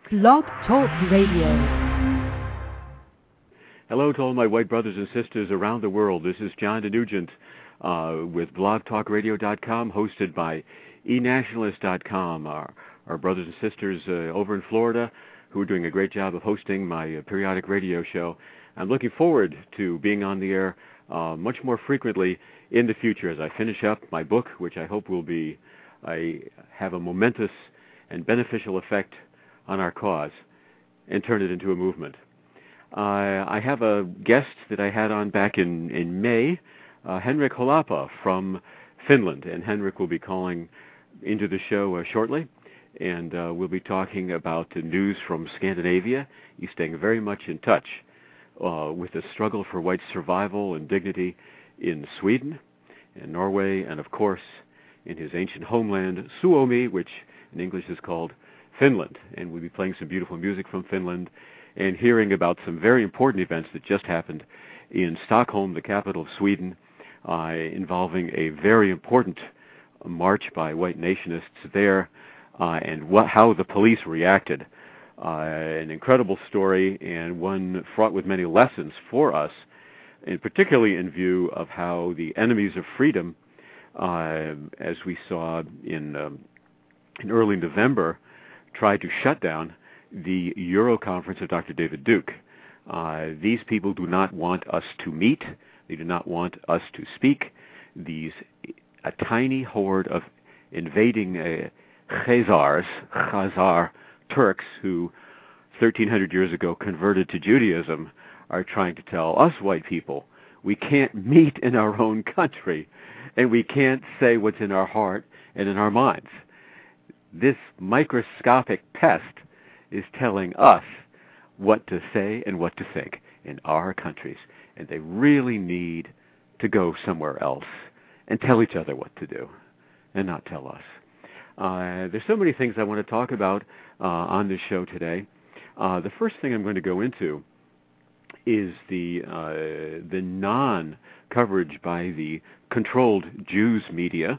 Blog Talk Radio. Hello to all my white brothers and sisters around the world. This is John DeNugent with blogtalkradio.com, hosted by enationalist.com, our brothers and sisters over in Florida who are doing a great job of hosting my periodic radio show. I'm looking forward to being on the air much more frequently in the future as I finish up my book, which I hope will have a momentous and beneficial effect on our cause and turn it into a movement. I have a guest that I had on back in May, Henrik Holapa from Finland, and Henrik will be calling into the show shortly, and we'll be talking about the news from Scandinavia. He's staying very much in touch with the struggle for white survival and dignity in Sweden and Norway, and of course in his ancient homeland, Suomi, which in English is called Finland. And we'll be playing some beautiful music from Finland and hearing about some very important events that just happened in Stockholm, the capital of Sweden, involving a very important march by white nationists there, and how the police reacted. An incredible story, and one fraught with many lessons for us, and particularly in view of how the enemies of freedom, as we saw in early November, tried to shut down the Euro conference of Dr. David Duke. These people do not want us to meet. They do not want us to speak. A tiny horde of invading Khazar Turks who 1,300 years ago converted to Judaism are trying to tell us white people we can't meet in our own country and we can't say what's in our heart and in our minds. This microscopic pest is telling us what to say and what to think in our countries, and they really need to go somewhere else and tell each other what to do and not tell us. There's so many things I want to talk about on this show today. The first thing I'm going to go into is the non-coverage by the controlled Jews media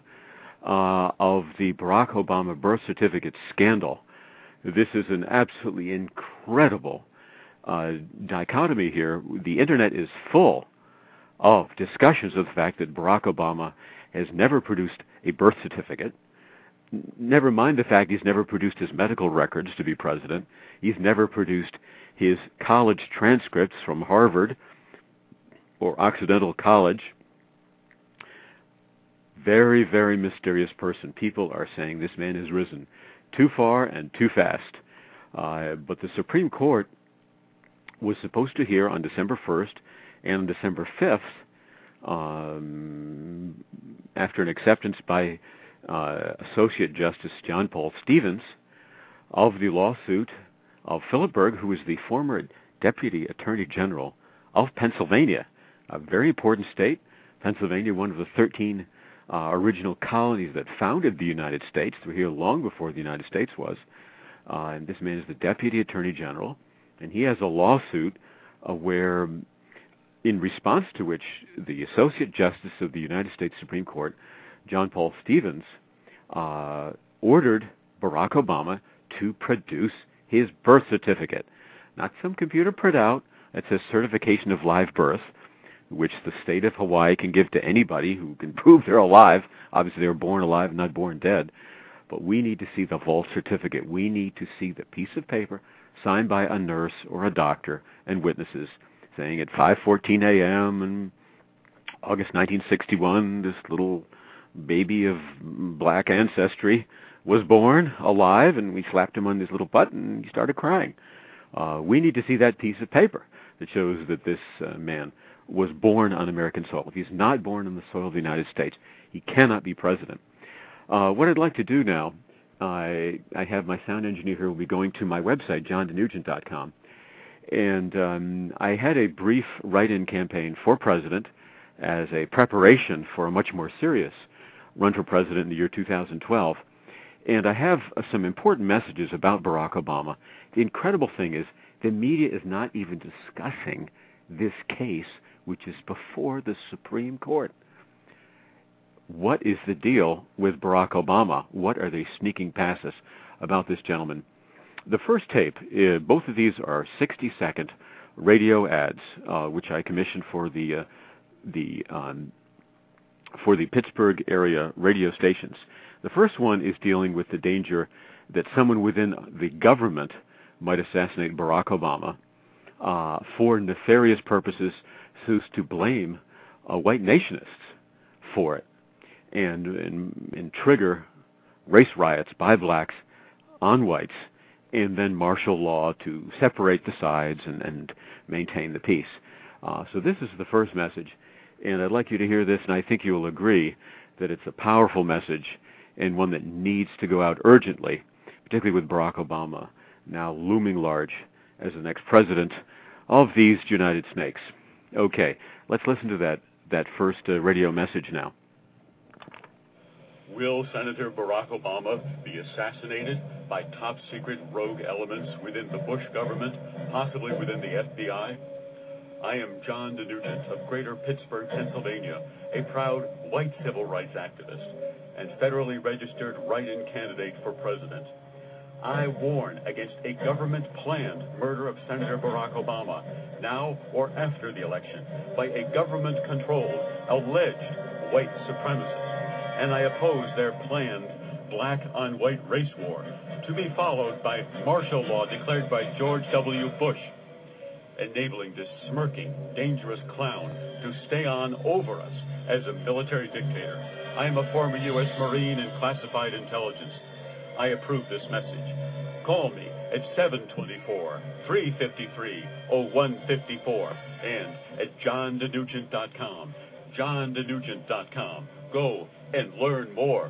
of the Barack Obama birth certificate scandal. This is an absolutely incredible dichotomy here. The internet is full of discussions of the fact that Barack Obama has never produced a birth certificate. Never mind the fact he's never produced his medical records to be president. He's never produced his college transcripts from Harvard or Occidental College. Very, very mysterious person. People are saying this man has risen too far and too fast. But the Supreme Court was supposed to hear on December 1st and on December 5th, after an acceptance by Associate Justice John Paul Stevens of the lawsuit of Philip Berg, who was the former Deputy Attorney General of Pennsylvania, a very important state. Pennsylvania, one of the 13 original colonies that founded the United States. They were here long before the United States was. And this man is the Deputy Attorney General, and he has a lawsuit where, in response to which the Associate Justice of the United States Supreme Court, John Paul Stevens, ordered Barack Obama to produce his birth certificate. Not some computer printout that says certification of live birth, which the state of Hawaii can give to anybody who can prove they're alive. Obviously, they were born alive, not born dead. But we need to see the vault certificate. We need to see the piece of paper signed by a nurse or a doctor and witnesses saying at 5:14 a.m. in August 1961, this little baby of black ancestry was born alive, and we slapped him on his little butt, and he started crying. We need to see that piece of paper that shows that this man was born on American soil. If he's not born on the soil of the United States, he cannot be president. What I'd like to do now, I have my sound engineer here will be going to my website, johndenugent.com, and I had a brief write-in campaign for president as a preparation for a much more serious run for president in the year 2012, and I have some important messages about Barack Obama. The incredible thing is the media is not even discussing this case, which is before the Supreme Court. What is the deal with Barack Obama? What are they sneaking past us about this gentleman? The first tape, both of these are 60-second radio ads, which I commissioned for the Pittsburgh area radio stations. The first one is dealing with the danger that someone within the government might assassinate Barack Obama for nefarious purposes, so as to blame white nationists for it and trigger race riots by blacks on whites, and then martial law to separate the sides and maintain the peace. So this is the first message, and I'd like you to hear this, and I think you'll agree that it's a powerful message and one that needs to go out urgently, particularly with Barack Obama now looming large as the next president of these United Snakes. Okay, let's listen to that first radio message now. Will Senator Barack Obama be assassinated by top-secret rogue elements within the Bush government, possibly within the FBI? I am John DeNugent of Greater Pittsburgh, Pennsylvania, a proud white civil rights activist and federally registered write-in candidate for president. I warn against a government-planned murder of Senator Barack Obama, now or after the election, by a government-controlled, alleged white supremacist. And I oppose their planned black-on-white race war, to be followed by martial law declared by George W. Bush, enabling this smirking, dangerous clown to stay on over us as a military dictator. I am a former U.S. Marine in classified intelligence. I approve this message. Call me at 724-353-0154 and at johndenugent.com. johndenugent.com. Go and learn more.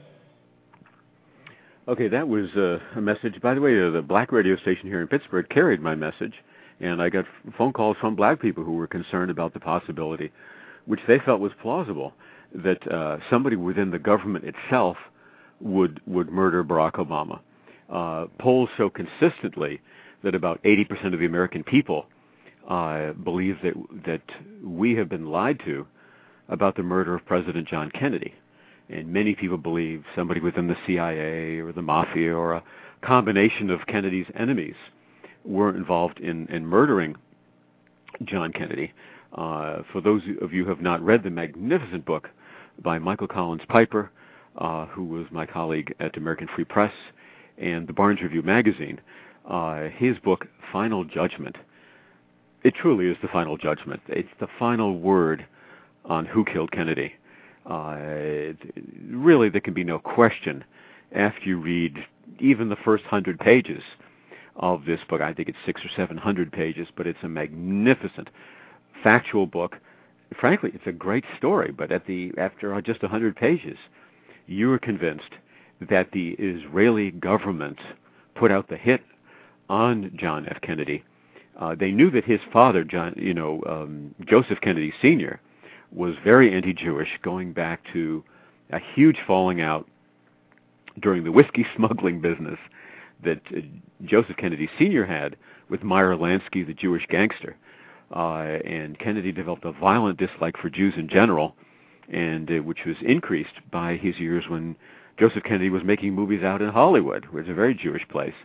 Okay, that was a message. By the way, the black radio station here in Pittsburgh carried my message, and I got phone calls from black people who were concerned about the possibility, which they felt was plausible, that somebody within the government itself would murder Barack Obama. Polls show consistently that about 80% of the American people believe that we have been lied to about the murder of President John Kennedy. And many people believe somebody within the CIA or the mafia or a combination of Kennedy's enemies were involved in murdering John Kennedy. For those of you who have not read the magnificent book by Michael Collins Piper, who was my colleague at American Free Press and the Barnes Review magazine, his book, Final Judgment, it truly is the final judgment. It's the final word on who killed Kennedy. Really, there can be no question after you read even the first 100 pages of this book. I think it's 600 or 700 pages, but it's a magnificent, factual book. Frankly, it's a great story, but after just 100 pages, you are convinced that the Israeli government put out the hit on John F. Kennedy. They knew that his father, Joseph Kennedy Sr., was very anti-Jewish, going back to a huge falling out during the whiskey smuggling business that Joseph Kennedy Sr. had with Meyer Lansky, the Jewish gangster. And Kennedy developed a violent dislike for Jews in general, and which was increased by his years when Joseph Kennedy was making movies out in Hollywood, which is a very Jewish place.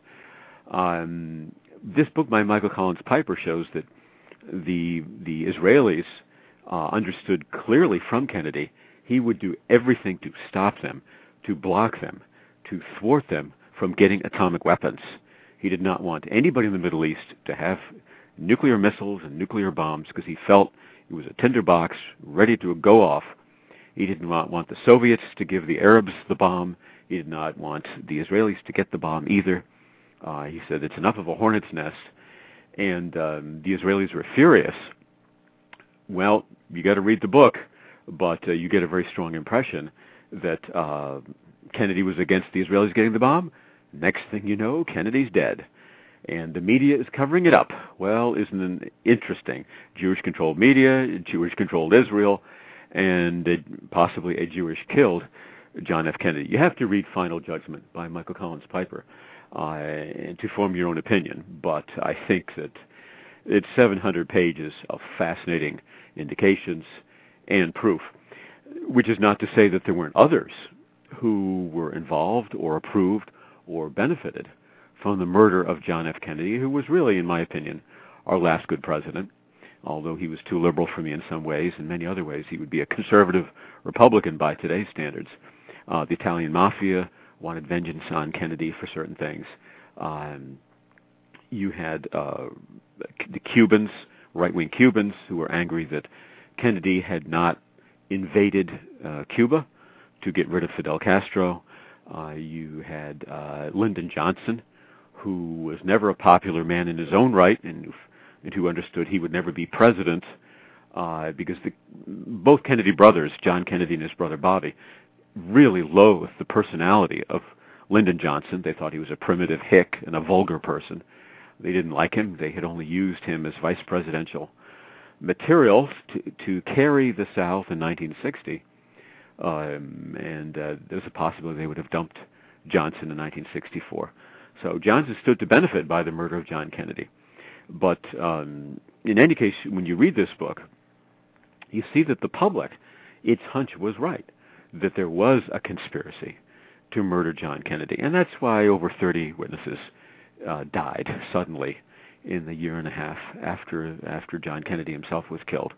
This book by Michael Collins Piper shows that the Israelis understood clearly from Kennedy he would do everything to stop them, to block them, to thwart them from getting atomic weapons. He did not want anybody in the Middle East to have nuclear missiles and nuclear bombs because he felt it was a tinderbox ready to go off. He did not want the Soviets to give the Arabs the bomb. He did not want the Israelis to get the bomb either. He said it's enough of a hornet's nest. And the Israelis were furious. Well, you got to read the book, but you get a very strong impression that Kennedy was against the Israelis getting the bomb. Next thing you know, Kennedy's dead. And the media is covering it up. Well, isn't it interesting? Jewish-controlled media, Jewish-controlled Israel, and possibly a Jewish killed John F. Kennedy. You have to read Final Judgment by Michael Collins Piper to form your own opinion. But I think that it's 700 pages of fascinating indications and proof, which is not to say that there weren't others who were involved or approved or benefited from the murder of John F. Kennedy, who was really, in my opinion, our last good president. Although he was too liberal for me in some ways, in many other ways, he would be a conservative Republican by today's standards. The Italian mafia wanted vengeance on Kennedy for certain things. You had the Cubans, right-wing Cubans, who were angry that Kennedy had not invaded Cuba to get rid of Fidel Castro. You had Lyndon Johnson, who was never a popular man in his own right, and who understood he would never be president because both Kennedy brothers, John Kennedy and his brother Bobby, really loathed the personality of Lyndon Johnson. They thought he was a primitive hick and a vulgar person. They didn't like him. They had only used him as vice presidential material to carry the South in 1960. And there's a possibility they would have dumped Johnson in 1964. So Johnson stood to benefit by the murder of John Kennedy. But in any case, when you read this book, you see that the public, its hunch was right, that there was a conspiracy to murder John Kennedy. And that's why over 30 witnesses died suddenly in the year and a half after John Kennedy himself was killed.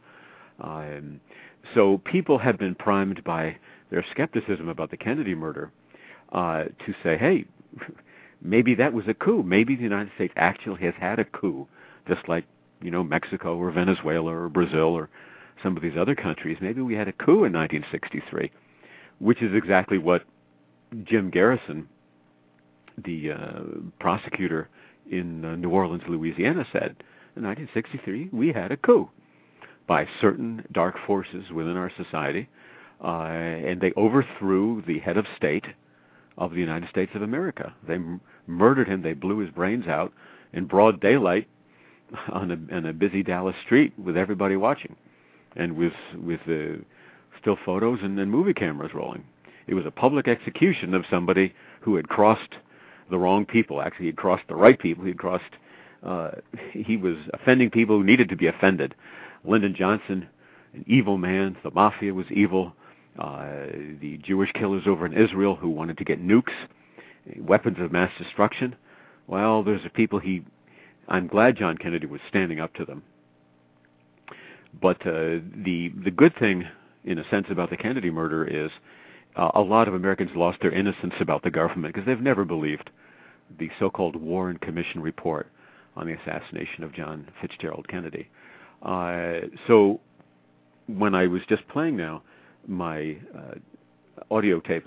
So people have been primed by their skepticism about the Kennedy murder to say, hey, maybe that was a coup. Maybe the United States actually has had a coup, just like, Mexico or Venezuela or Brazil or some of these other countries. Maybe we had a coup in 1963, which is exactly what Jim Garrison, the prosecutor in New Orleans, Louisiana, said. In 1963, we had a coup by certain dark forces within our society, and they overthrew the head of state of the United States of America. They murdered him. They blew his brains out in broad daylight on a busy Dallas street with everybody watching, and with still photos and movie cameras rolling. It was a public execution of somebody who had crossed the wrong people. Actually, he had crossed the right people. He was offending people who needed to be offended. Lyndon Johnson, an evil man. The mafia was evil. The Jewish killers over in Israel who wanted to get nukes, weapons of mass destruction. Well, there's people I'm glad John Kennedy was standing up to them. But the good thing, in a sense, about the Kennedy murder is a lot of Americans lost their innocence about the government because they've never believed the so-called Warren Commission report on the assassination of John Fitzgerald Kennedy. So when I was just playing now my audio tape,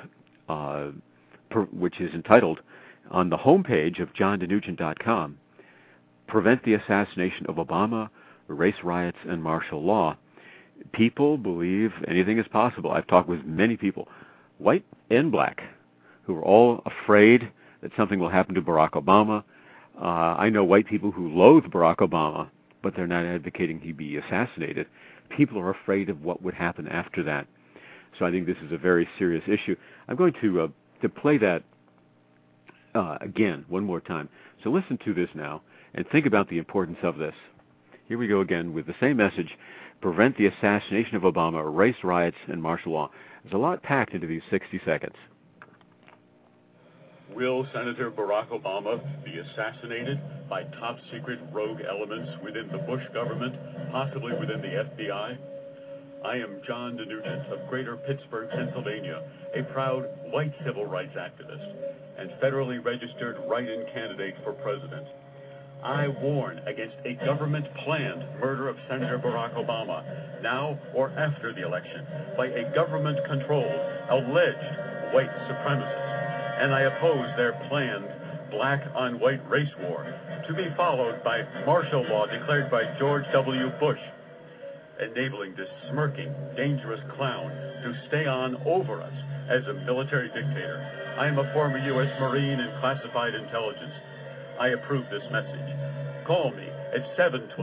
which is entitled, on the homepage of JohnDeNugent.com, Prevent the Assassination of Obama, Race Riots, and Martial Law, people believe anything is possible. I've talked with many people, white and black, who are all afraid that something will happen to Barack Obama. I know white people who loathe Barack Obama, but they're not advocating he be assassinated. People are afraid of what would happen after that. So I think this is a very serious issue. I'm going to play that again one more time. So listen to this now and think about the importance of this. Here we go again with the same message: prevent the assassination of Obama, race riots, and martial law. There's a lot packed into these 60 seconds. Will Senator Barack Obama be assassinated by top-secret rogue elements within the Bush government, possibly within the FBI? I am John DeNugent of Greater Pittsburgh, Pennsylvania, a proud white civil rights activist and federally registered write-in candidate for president. I warn against a government-planned murder of Senator Barack Obama, now or after the election, by a government-controlled, alleged white supremacist. And I oppose their planned black-on-white race war, to be followed by martial law declared by George W. Bush, enabling this smirking, dangerous clown to stay on over us as a military dictator. I am a former U.S. Marine in classified intelligence. I approve this message. Call me at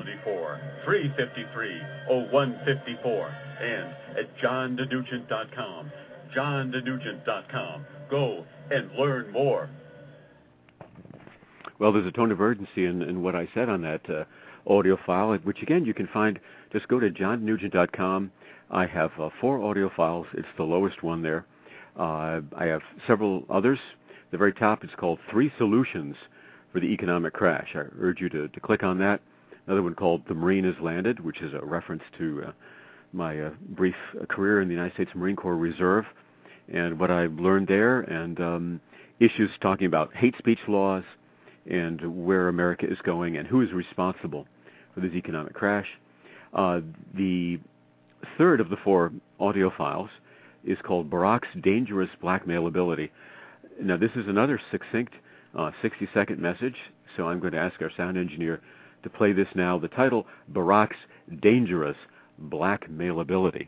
724-353-0154 and at JohnDeNugent.com. JohnDeNugent.com. Go and learn more. Well, there's a tone of urgency in what I said on that audio file, which, again, you can find. Just go to JohnDeNugent.com. I have 4 audio files. It's the lowest one there. I have several others. The very top is called 3 Solutions for the economic crash. I urge you to click on that. Another one called The Marine Has Landed, which is a reference to my brief career in the United States Marine Corps Reserve and what I've learned there, and issues talking about hate speech laws and where America is going and who is responsible for this economic crash. The third of the 4 audio files is called Barack's Dangerous Blackmailability. Now, this is another succinct 60-second message, so I'm going to ask our sound engineer to play this now. The title, Barack's Dangerous Blackmailability.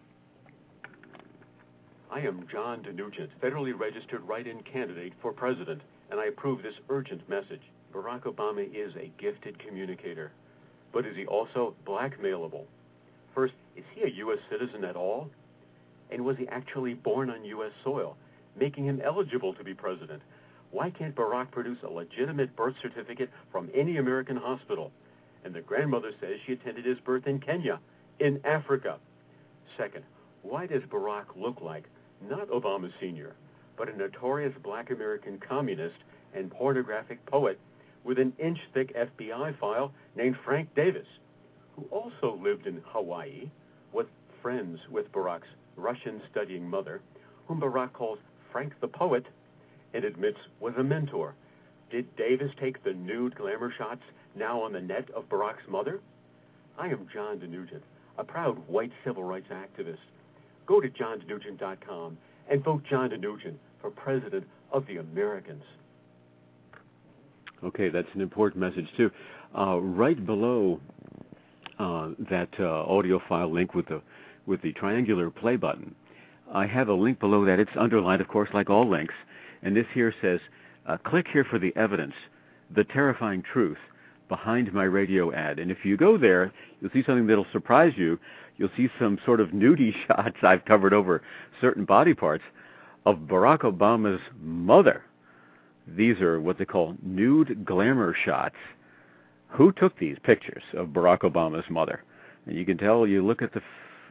I am John DeNugent, federally registered write-in candidate for president, and I approve this urgent message. Barack Obama is a gifted communicator, but is he also blackmailable? First, is he a U.S. citizen at all? And was he actually born on U.S. soil, making him eligible to be president? Why can't Barack produce a legitimate birth certificate from any American hospital? And the grandmother says she attended his birth in Kenya, in Africa. Second, why does Barack look like not Obama Sr., but a notorious black American communist and pornographic poet with an inch-thick FBI file named Frank Davis, who also lived in Hawaii, with friends with Barack's Russian-studying mother, whom Barack calls Frank the Poet, and admits was a mentor? Did Davis take the nude glamour shots now on the net of Barack's mother? I am John DeNugent, a proud white civil rights activist. Go to johndenugent.com and vote John DeNugent for President of the Americans. Okay, that's an important message, too. Right below that audio file link with the triangular play button, I have a link below that. It's underlined, of course, like all links. And this here says, click here for the evidence, the terrifying truth behind my radio ad. And if you go there, you'll see something that'll surprise you. You'll see some sort of nudie shots I've covered over certain body parts of Barack Obama's mother. These are what they call nude glamour shots. Who took these pictures of Barack Obama's mother? And you can tell. You look at the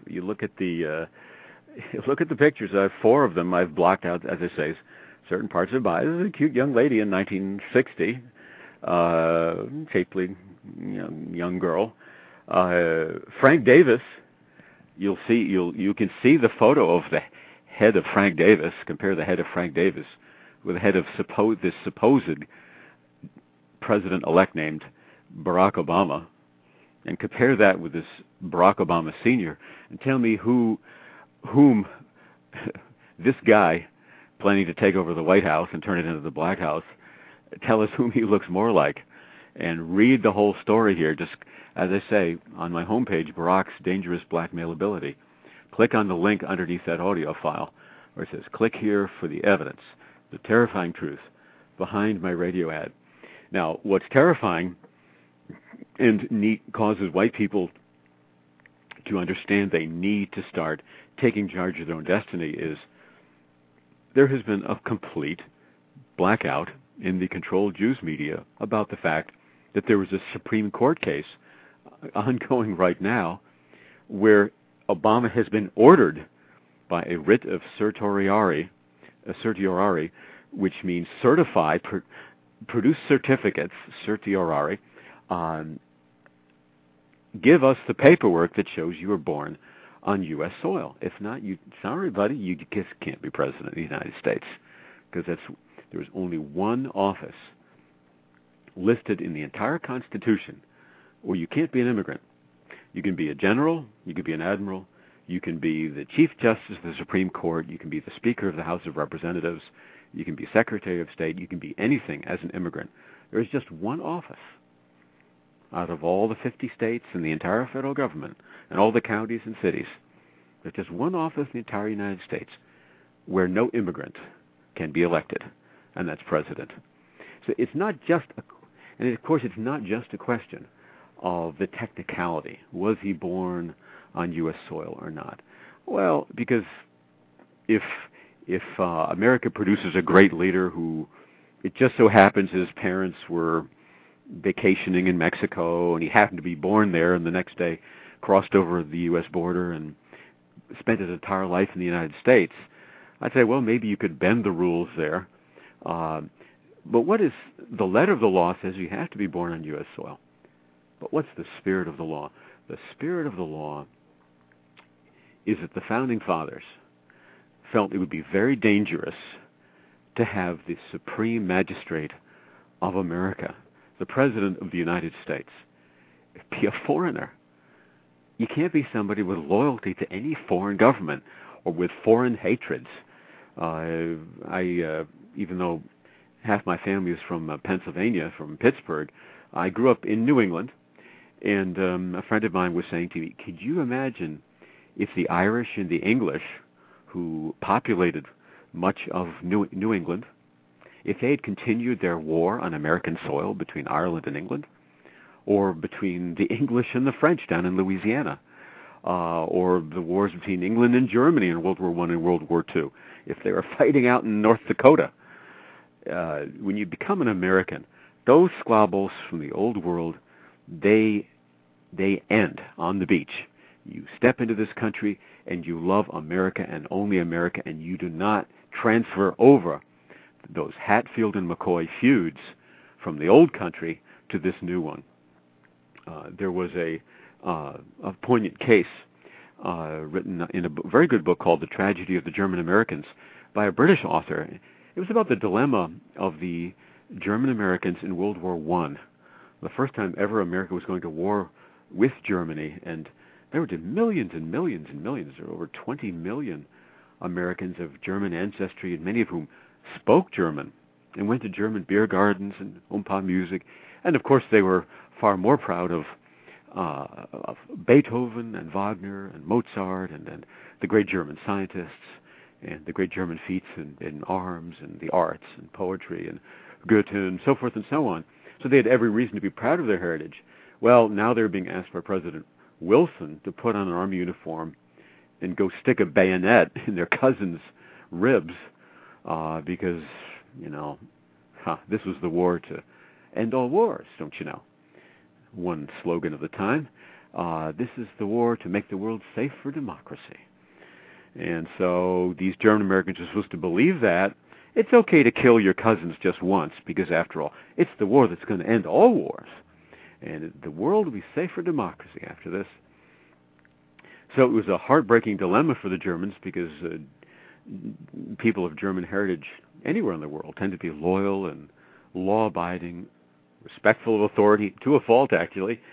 pictures. I have 4 of them. I've blocked out, as I say, certain parts of the body. This is a cute young lady in 1960, shapely young girl. Frank Davis. You can see the photo of the head of Frank Davis. Compare the head of Frank Davis with the head of this supposed president-elect named Barack Obama, and compare that with this Barack Obama Sr., and tell me whom this guy planning to take over the White House and turn it into the Black House, tell us whom he looks more like. And read the whole story here. Just, as I say, on my homepage, Barack's Dangerous Blackmailability. Click on the link underneath that audio file where it says, click here for the evidence, the terrifying truth behind my radio ad. Now, what's terrifying and causes white people to understand they need to start taking charge of their own destiny is there has been a complete blackout in the controlled Jews media about the fact that there was a Supreme Court case ongoing right now where Obama has been ordered by a writ of certiorari, which means certify, produce certificates, certiorari, give us the paperwork that shows you were born on U.S. soil. If not, sorry, buddy, you just can't be president of the United States, because there's only one office listed in the entire Constitution where you can't be an immigrant. You can be a general, you can be an admiral, you can be the Chief Justice of the Supreme Court, you can be the Speaker of the House of Representatives, you can be Secretary of State, you can be anything as an immigrant. There's just one office out of all the 50 states and the entire federal government and all the counties and cities. There's just one office in the entire United States where no immigrant can be elected, and that's president. So it's not just, and of course it's not just a question of the technicality. Was he born on U.S. soil or not? Well, because if America produces a great leader who, it just so happens his parents were vacationing in Mexico and he happened to be born there and the next day crossed over the U.S. border and spent his entire life in the United States, I'd say, well, maybe you could bend the rules there. But what is the letter of the law says you have to be born on U.S. soil. But what's the spirit of the law? The spirit of the law is that the Founding Fathers felt it would be very dangerous to have the supreme magistrate of America, the President of the United States, be a foreigner. You can't be somebody with loyalty to any foreign government or with foreign hatreds. Even though half my family is from Pennsylvania, from Pittsburgh, I grew up in New England, and a friend of mine was saying to me, could you imagine if the Irish and the English, who populated much of New England, if they had continued their war on American soil between Ireland and England, or between the English and the French down in Louisiana, or the wars between England and Germany in World War I and World War II, if they were fighting out in North Dakota, when you become an American, those squabbles from the old world, they end on the beach. You step into this country and you love America and only America, and you do not transfer over those Hatfield and McCoy feuds from the old country to this new one. There was a poignant case written in a very good book called The Tragedy of the German Americans by a British author. It was about the dilemma of the German Americans in World War I, the first time ever America was going to war with Germany, and there were millions and millions and millions. There were over 20 million Americans of German ancestry, and many of whom spoke German and went to German beer gardens and Umpa music. And of course, they were far more proud of Beethoven and Wagner and Mozart and the great German scientists and the great German feats in arms and the arts and poetry and Goethe and so forth and so on. So they had every reason to be proud of their heritage. Well, now they're being asked by President Wilson to put on an army uniform and go stick a bayonet in their cousin's ribs because, this was the war to end all wars, don't you know? One slogan of the time, this is the war to make the world safe for democracy. And so these German Americans are supposed to believe that it's okay to kill your cousins just once because, after all, it's the war that's going to end all wars. And the world will be safe for democracy after this. So it was a heartbreaking dilemma for the Germans because people of German heritage anywhere in the world tend to be loyal and law-abiding, respectful of authority, to a fault, actually.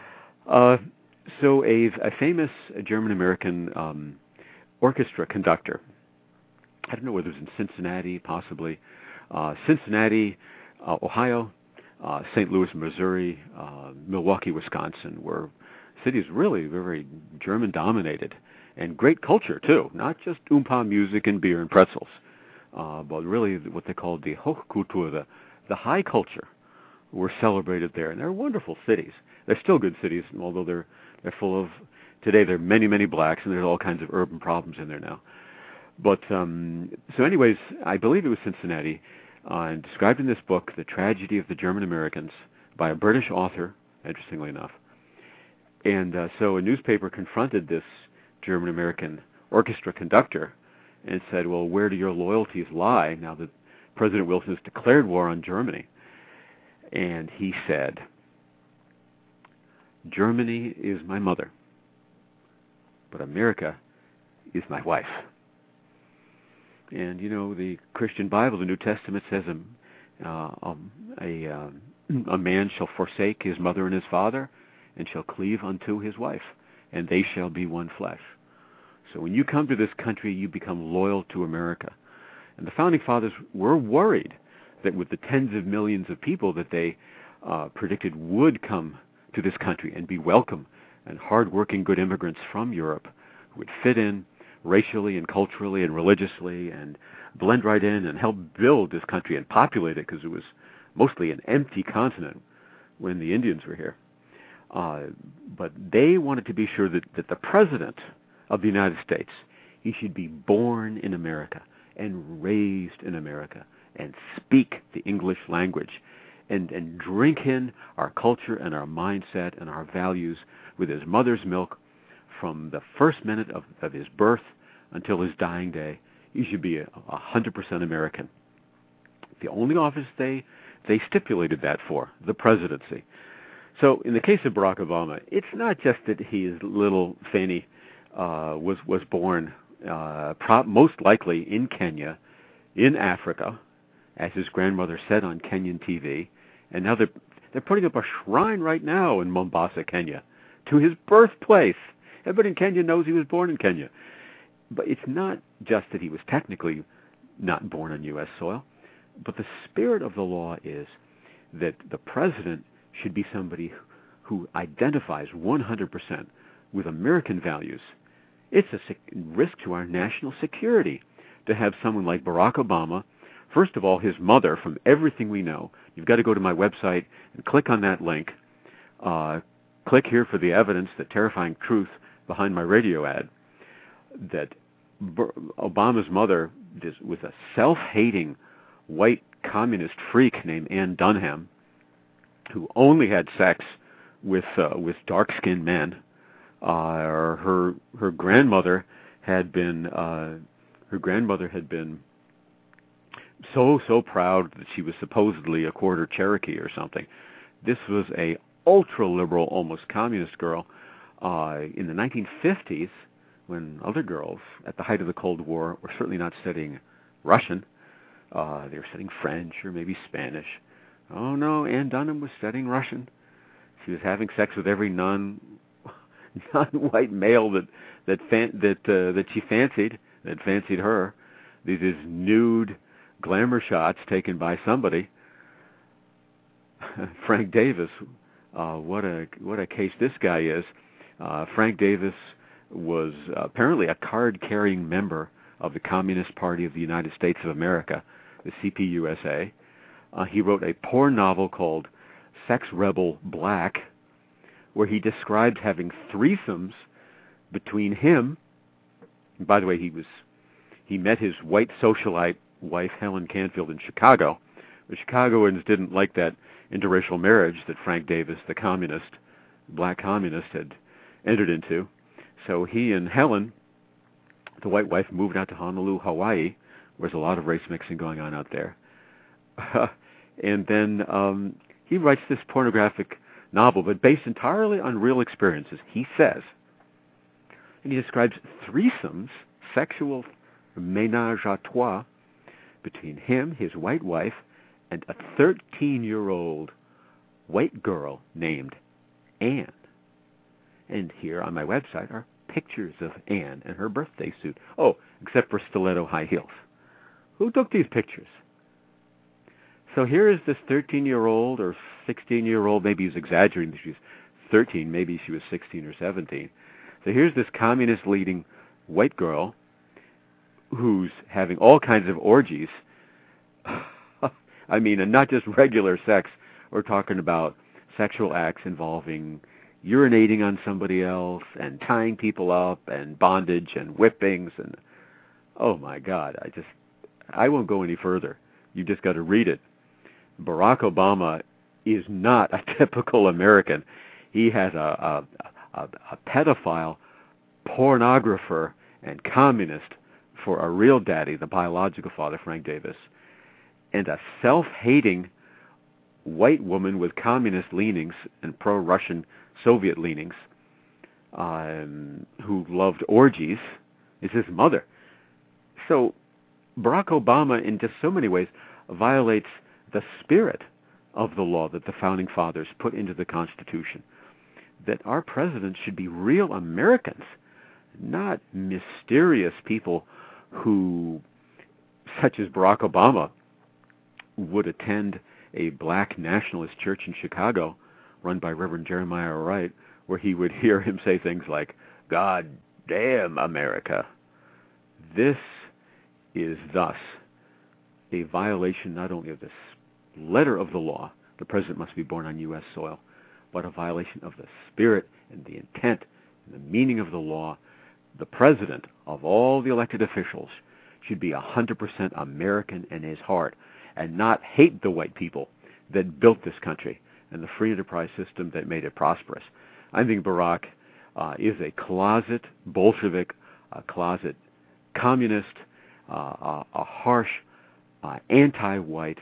So a famous German-American orchestra conductor, I don't know whether it was in Cincinnati, possibly, Cincinnati, Ohio, St. Louis, Missouri, Milwaukee, Wisconsin, were cities really very German-dominated, and great culture, too, not just Umpa music and beer and pretzels, but really what they called the Hochkultur, the high culture, were celebrated there. And they're wonderful cities. They're still good cities, although they're full of, today there are many, many blacks, and there's all kinds of urban problems in there now. But, so anyways, I believe it was Cincinnati, and described in this book, The Tragedy of the German Americans, by a British author, interestingly enough. And so a newspaper confronted this German-American orchestra conductor and said, well, where do your loyalties lie now that President Wilson has declared war on Germany? And he said, Germany is my mother, but America is my wife. And, the Christian Bible, the New Testament says a man shall forsake his mother and his father and shall cleave unto his wife, and they shall be one flesh. So when you come to this country, you become loyal to America. And the Founding Fathers were worried that with the tens of millions of people that they predicted would come to this country and be welcome, and hard-working good immigrants from Europe who would fit in racially and culturally and religiously and blend right in and help build this country and populate it, because it was mostly an empty continent when the Indians were here. But they wanted to be sure that the President of the United States, he should be born in America and raised in America and speak the English language and drink in our culture and our mindset and our values with his mother's milk from the first minute of his birth until his dying day. He should be 100% American. the only office they stipulated that for, the presidency. So in the case of Barack Obama, it's not just that his little Fanny was born most likely in Kenya, in Africa, as his grandmother said on Kenyan TV, and now they're putting up a shrine right now in Mombasa, Kenya, to his birthplace. Everybody in Kenya knows he was born in Kenya. But it's not just that he was technically not born on U.S. soil, but the spirit of the law is that the president should be somebody who identifies 100% with American values. It's a risk to our national security to have someone like Barack Obama. First of all, his mother, from everything we know, you've got to go to my website and click on that link. Click here for the evidence, the terrifying truth behind my radio ad, that Obama's mother was a self-hating white communist freak named Ann Dunham, who only had sex with dark-skinned men. Her grandmother had been so proud that she was supposedly a quarter Cherokee or something. This was a ultra-liberal, almost communist girl in the 1950s, when other girls, at the height of the Cold War, were certainly not studying Russian. They were studying French or maybe Spanish. Oh no, Ann Dunham was studying Russian. She was having sex with every non-white male that she fancied, that fancied her. These nude glamour shots taken by somebody. Frank Davis, what a case this guy is. Frank Davis was apparently a card-carrying member of the Communist Party of the United States of America, the CPUSA. He wrote a porn novel called Sex Rebel Black, where he described having threesomes between him. And by the way, he met his white socialite wife, Helen Canfield, in Chicago. The Chicagoans didn't like that interracial marriage that Frank Davis, the communist, black communist, had entered into. So he and Helen, the white wife, moved out to Honolulu, Hawaii, where there's a lot of race mixing going on out there. And then he writes this pornographic novel, but based entirely on real experiences, he says. And he describes threesomes, sexual ménage à trois, between him, his white wife, and a 13-year-old white girl named Anne. And here on my website are pictures of Anne and her birthday suit. Oh, except for stiletto high heels. Who took these pictures? So here is this 13-year-old or 16-year-old, maybe he was exaggerating, she was 13, maybe she was 16 or 17. So here's this communist-leading white girl who's having all kinds of orgies. I mean, and not just regular sex. We're talking about sexual acts involving urinating on somebody else and tying people up and bondage and whippings and, oh my God, I won't go any further. You just got to read it. Barack Obama is not a typical American. He has a pedophile, pornographer, and communist for a real daddy, the biological father, Frank Davis, and a self-hating white woman with communist leanings and pro-Russian Soviet leanings, who loved orgies, is his mother. So Barack Obama, in just so many ways, violates the spirit of the law that the Founding Fathers put into the Constitution, that our presidents should be real Americans, not mysterious people who, such as Barack Obama, would attend a black nationalist church in Chicago run by Reverend Jeremiah Wright, where he would hear him say things like, "God damn America." This is thus a violation not only of the letter of the law, the president must be born on U.S. soil, but a violation of the spirit and the intent and the meaning of the law. The president of all the elected officials should be 100% American in his heart and not hate the white people that built this country and the free enterprise system that made it prosperous. I think Barack is a closet Bolshevik, a closet communist, a harsh, anti-white,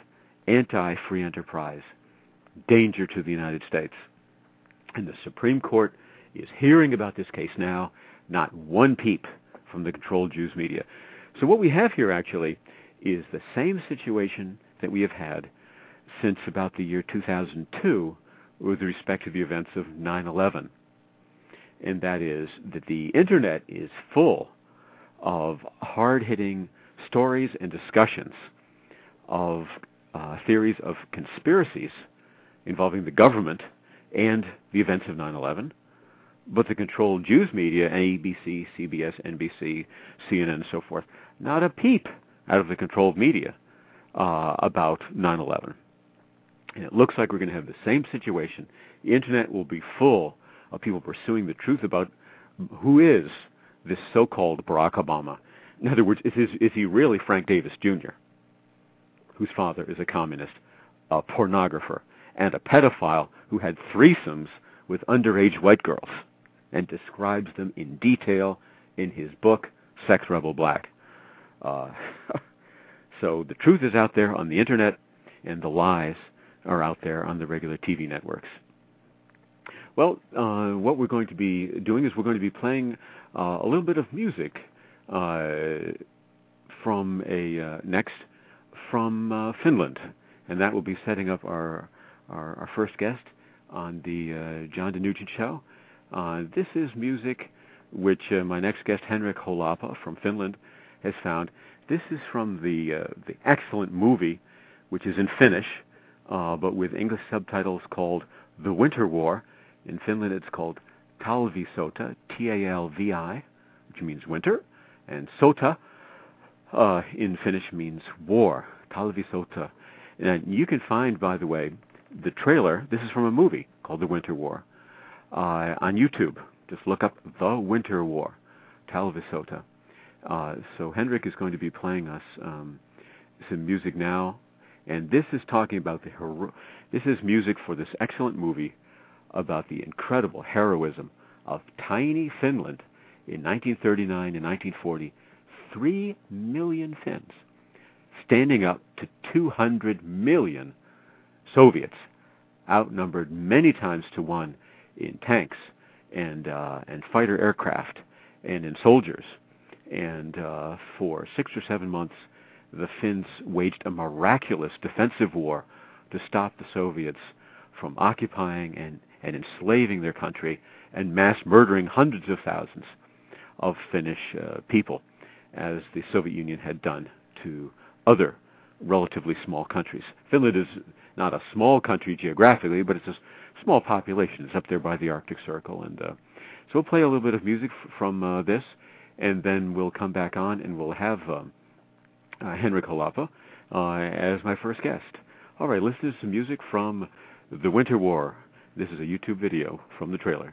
anti-free enterprise, danger to the United States. And the Supreme Court is hearing about this case now, not one peep from the controlled Jews media. So what we have here actually is the same situation that we have had since about the year 2002 with respect to the events of 9/11. And that is that the Internet is full of hard-hitting stories and discussions of theories of conspiracies involving the government and the events of 9/11, but the controlled Jews media, ABC, CBS, NBC, CNN, and so forth, not a peep out of the controlled media about 9/11. And it looks like we're going to have the same situation. The Internet will be full of people pursuing the truth about who is this so-called Barack Obama. In other words, is he really Frank Davis Jr., whose father is a communist, a pornographer, and a pedophile who had threesomes with underage white girls and describes them in detail in his book, Sex Rebel Black. So the truth is out there on the Internet, and the lies are out there on the regular TV networks. Well, what we're going to be doing is we're going to be playing a little bit of music from Finland, and that will be setting up our first guest on the John DeNugent Show. This is music which my next guest, Henrik Holapa from Finland, has found. This is from the excellent movie, which is in Finnish, but with English subtitles called The Winter War. In Finland, it's called Talvisota, Talvi, which means winter, and sota in Finnish means war, Talvisota. And you can find, by the way, the trailer. This is from a movie called The Winter War on YouTube. Just look up The Winter War, Talvisota. So Henrik is going to be playing us some music now, and this is talking about this is music for this excellent movie about the incredible heroism of tiny Finland in 1939 and 1940. 3 million Finns standing up to 200 million Soviets, outnumbered many times to one in tanks and fighter aircraft and in soldiers. And for 6 or 7 months, the Finns waged a miraculous defensive war to stop the Soviets from occupying and enslaving their country and mass murdering hundreds of thousands of Finnish people, as the Soviet Union had done to other relatively small countries. Finland is not a small country geographically, but it's a small population. It's up there by the Arctic Circle. And so we'll play a little bit of music from this, and then we'll come back on and we'll have Henrik Holapa as my first guest. All right, listen to some music from The Winter War. This is a YouTube video from the trailer.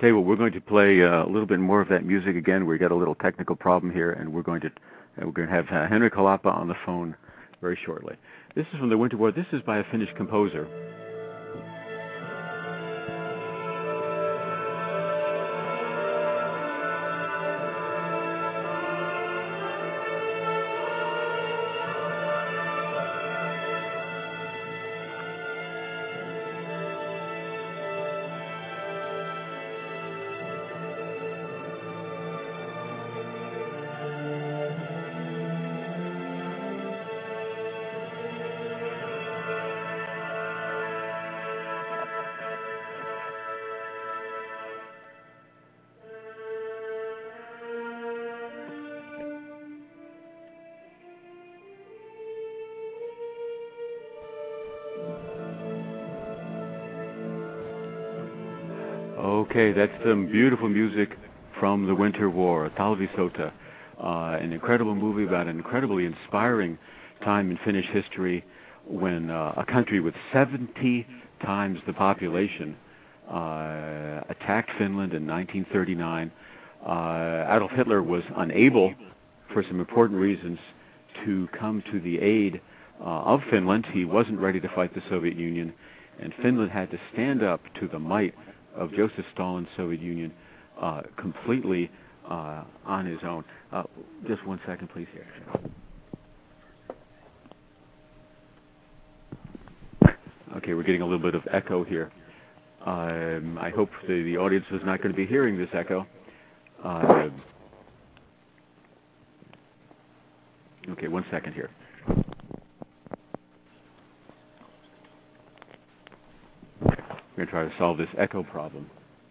Tell you what, we're going to play a little bit more of that music again. We got a little technical problem here, and we're going to have Henrik Halapa on the phone very shortly. This is from the Winter War. This is by a Finnish composer. Okay, that's some beautiful music from the Winter War, Talvisota, an incredible movie about an incredibly inspiring time in Finnish history when a country with 70 times the population attacked Finland in 1939. Adolf Hitler was unable, for some important reasons, to come to the aid of Finland. He wasn't ready to fight the Soviet Union, and Finland had to stand up to the might of Joseph Stalin's Soviet Union completely on his own. Just 1 second, please, here. Okay, we're getting a little bit of echo here. I hope the audience is not going to be hearing this echo. Okay, 1 second here. We're going to try to solve this echo problem.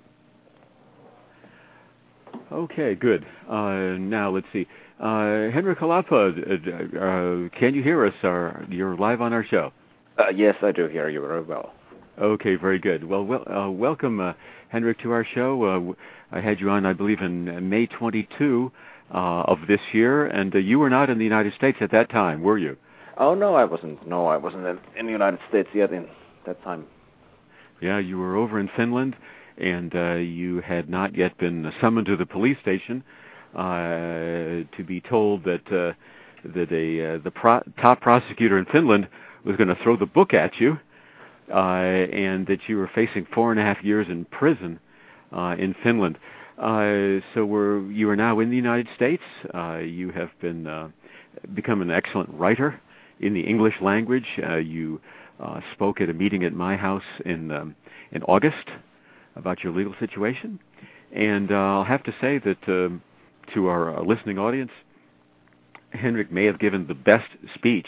Okay, good. Now, let's see. Henrik Halapa, can you hear us? You're live on our show. Yes, I do hear you very well. Okay, very good. Well, welcome, Henrik, to our show. I had you on, I believe, in May 22 of this year, and you were not in the United States at that time, were you? Oh, no, I wasn't. No, I wasn't in the United States yet in that time. Yeah, you were over in Finland, and you had not yet been summoned to the police station to be told that the top prosecutor in Finland was going to throw the book at you, and that you were facing 4.5 years in prison in Finland. So you are now in the United States. You have become an excellent writer in the English language. You spoke at a meeting at my house in August about your legal situation, and I'll have to say that to our listening audience, Henrik may have given the best speech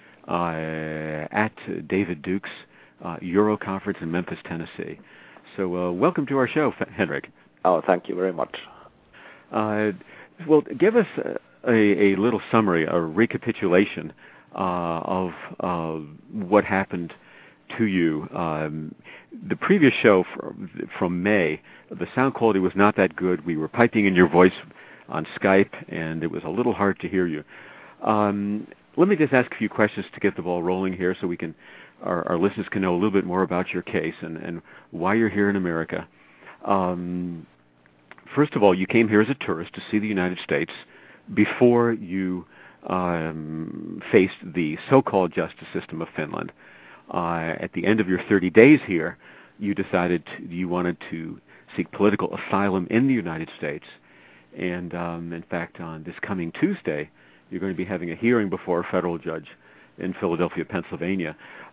at David Duke's Euro Conference in Memphis, Tennessee. So welcome to our show, Henrik. Oh, thank you very much. Well, give us a little summary, a recapitulation of what happened to you. The previous show from May, the sound quality was not that good. We were piping in your voice on Skype, and it was a little hard to hear you. Let me just ask a few questions to get the ball rolling here so our listeners can know a little bit more about your case and why you're here in America. First of all, you came here as a tourist to see the United States before you faced the so-called justice system of Finland. At the end of your 30 days here, you decided you wanted to seek political asylum in the United States. And in fact, on this coming Tuesday, you're going to be having a hearing before a federal judge in Philadelphia, Pennsylvania.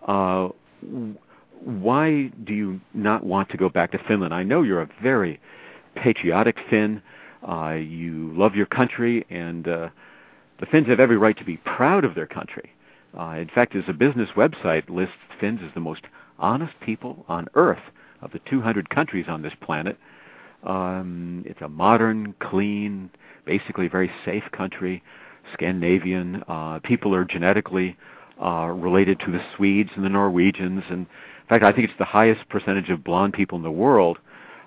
Why do you not want to go back to Finland? I know you're a very patriotic Finn. You love your country, and the Finns have every right to be proud of their country. In fact, as a business website lists Finns as the most honest people on Earth of the 200 countries on this planet. It's a modern, clean, basically very safe country, Scandinavian. People are genetically related to the Swedes and the Norwegians. And in fact, I think it's the highest percentage of blonde people in the world.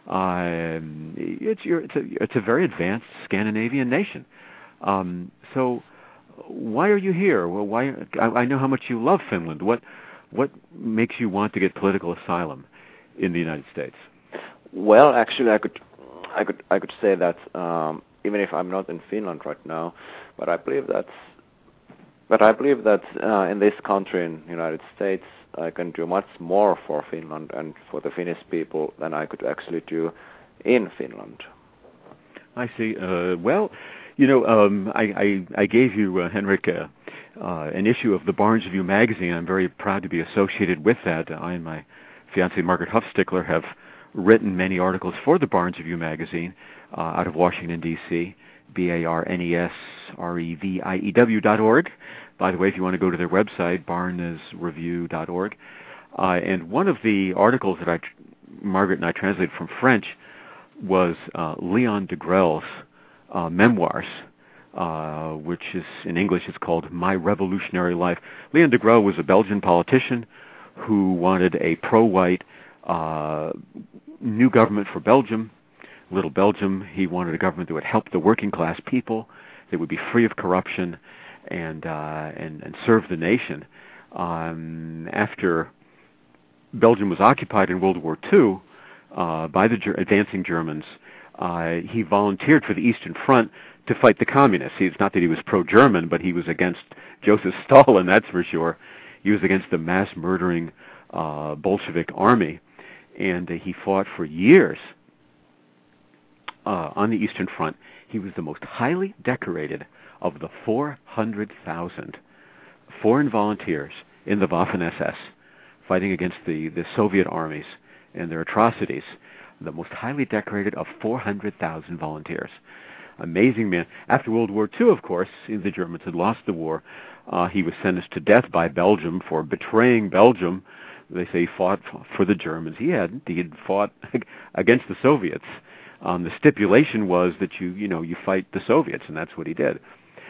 It's a very advanced Scandinavian nation. So why are you here? Well, why? I know how much you love Finland. What makes you want to get political asylum in the United States? Well, actually, I could I could say that even if I'm not in Finland right now, but I believe that in this country, in the United States, I can do much more for Finland and for the Finnish people than I could actually do in Finland. I see. Well, I gave you, Henrik, an issue of the Barnes Review magazine. I'm very proud to be associated with that. I and my fiancée, Margaret Huffstickler, have written many articles for the Barnes Review magazine out of Washington, D.C., BarnesReview.org. By the way, if you want to go to their website, barnesreview.org. And one of the articles that Margaret and I translated from French was Leon Degrelle's memoirs, which is, in English, it's called My Revolutionary Life. Leon Degrelle was a Belgian politician who wanted a pro-white new government for Belgium, Little Belgium. He wanted a government that would help the working class people, that would be free of corruption, and serve the nation. After Belgium was occupied in World War II by the advancing Germans, he volunteered for the Eastern Front to fight the communists. It's not that he was pro-German, but he was against Joseph Stalin, that's for sure. He was against the mass-murdering Bolshevik army, and he fought for years on the Eastern Front. He was the most highly decorated of the 400,000 foreign volunteers in the Waffen-SS fighting against the Soviet armies and their atrocities. The most highly decorated of 400,000 volunteers. Amazing man. After World War II, of course, the Germans had lost the war. He was sentenced to death by Belgium for betraying Belgium. They say he fought for the Germans. He hadn't. He had fought against the Soviets. The stipulation was that you fight the Soviets, and that's what he did.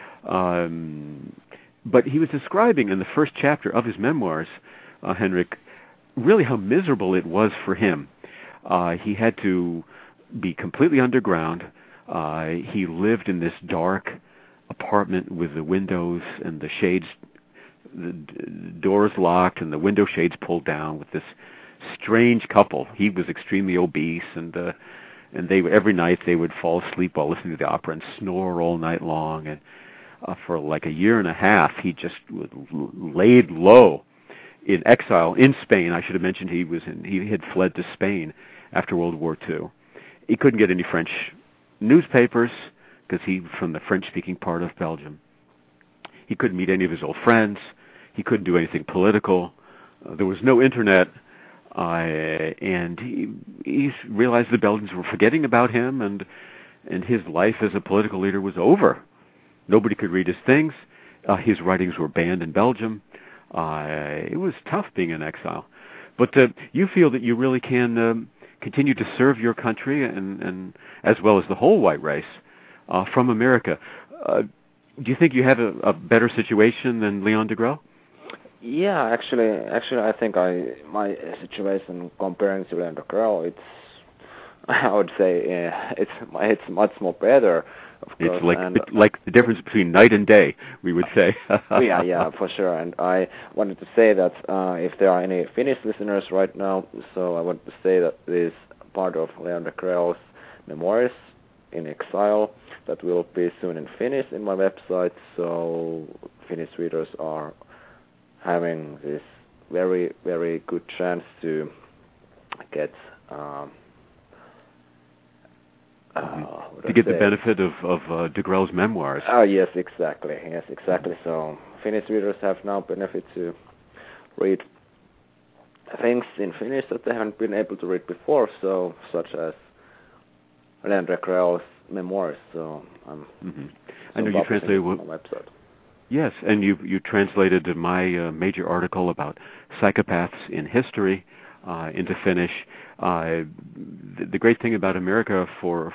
But he was describing in the first chapter of his memoirs, Henrik, really how miserable it was for him. He had to be completely underground. He lived in this dark apartment with the windows and the shades, the doors locked and the window shades pulled down, with this strange couple. He was extremely obese, and they every night they would fall asleep while listening to the opera and snore all night long. And for like a year and a half, he just laid low in exile in Spain. I should have mentioned he had fled to Spain after World War II. He couldn't get any French newspapers because he was from the French-speaking part of Belgium. He couldn't meet any of his old friends. He couldn't do anything political. There was no internet, and he realized the Belgians were forgetting about him, and his life as a political leader was over. Nobody could read his things. His writings were banned in Belgium. It was tough being in exile. But you feel that you really can continue to serve your country and as well as the whole white race from America. Do you think you have a better situation than Leon Degrelle? Yeah, actually, I think my situation comparing to Leon Degrelle, I would say it's much more better. Of course, it's like the difference between night and day, we would say. yeah, for sure. And I wanted to say that if there are any Finnish listeners right now, so I want to say that this part of Leon Degrelle's memoirs in exile that will be soon in Finnish in my website. So Finnish readers are having this very, very good chance to get the benefit of Degrelle's memoirs. Oh, yes, exactly. So Finnish readers have now benefit to read things in Finnish that they haven't been able to read before, so such as Leon Degrelle's memoirs. So I know you translated on my website. Yes, and you translated my major article about psychopaths in history into Finnish. The great thing about America for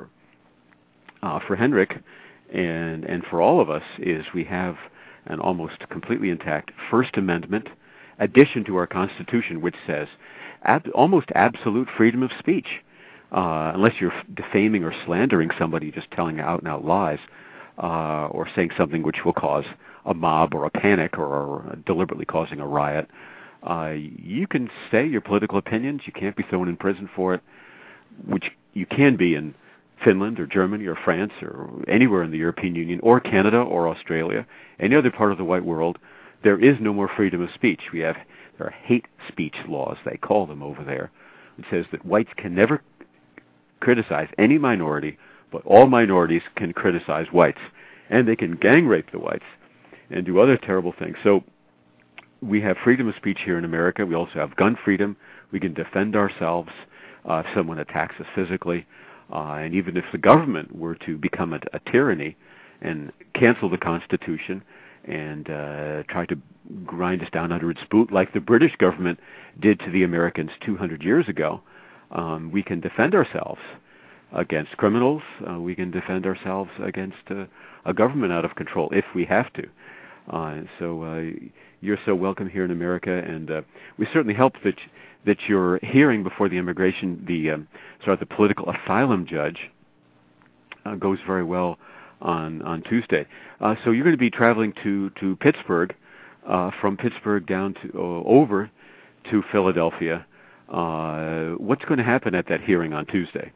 Henrik and for all of us is we have an almost completely intact First Amendment addition to our Constitution, which says almost absolute freedom of speech, unless you're defaming or slandering somebody, just telling out-and-out lies, or saying something which will cause a mob or a panic or deliberately causing a riot. You can say your political opinions. You can't be thrown in prison for it, which you can be in Finland or Germany or France or anywhere in the European Union or Canada or Australia, any other part of the white world, there is no more freedom of speech. There are hate speech laws, they call them over there. It says that whites can never criticize any minority, but all minorities can criticize whites. And they can gang rape the whites and do other terrible things. So we have freedom of speech here in America. We also have gun freedom. We can defend ourselves if someone attacks us physically. And even if the government were to become a tyranny and cancel the Constitution and try to grind us down under its boot like the British government did to the Americans 200 years ago, we can defend ourselves against criminals. We can defend ourselves against a government out of control if we have to. So you're so welcome here in America, and we certainly hope that your hearing before the the political asylum judge goes very well on Tuesday. So you're going to be traveling to Pittsburgh, from Pittsburgh down to over to Philadelphia. What's going to happen at that hearing on Tuesday?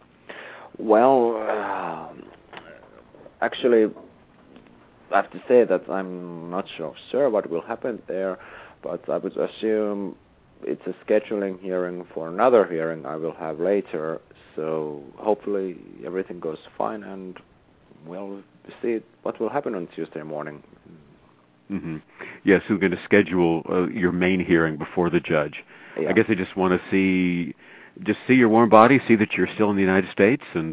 Well, actually, I have to say that I'm not sure what will happen there, but I would assume it's a scheduling hearing for another hearing I will have later, so hopefully everything goes fine, and we'll see what will happen on Tuesday morning. Mm-hmm. Yes, we're going to schedule your main hearing before the judge. Yeah. I guess they just want to see your warm body, see that you're still in the United States, and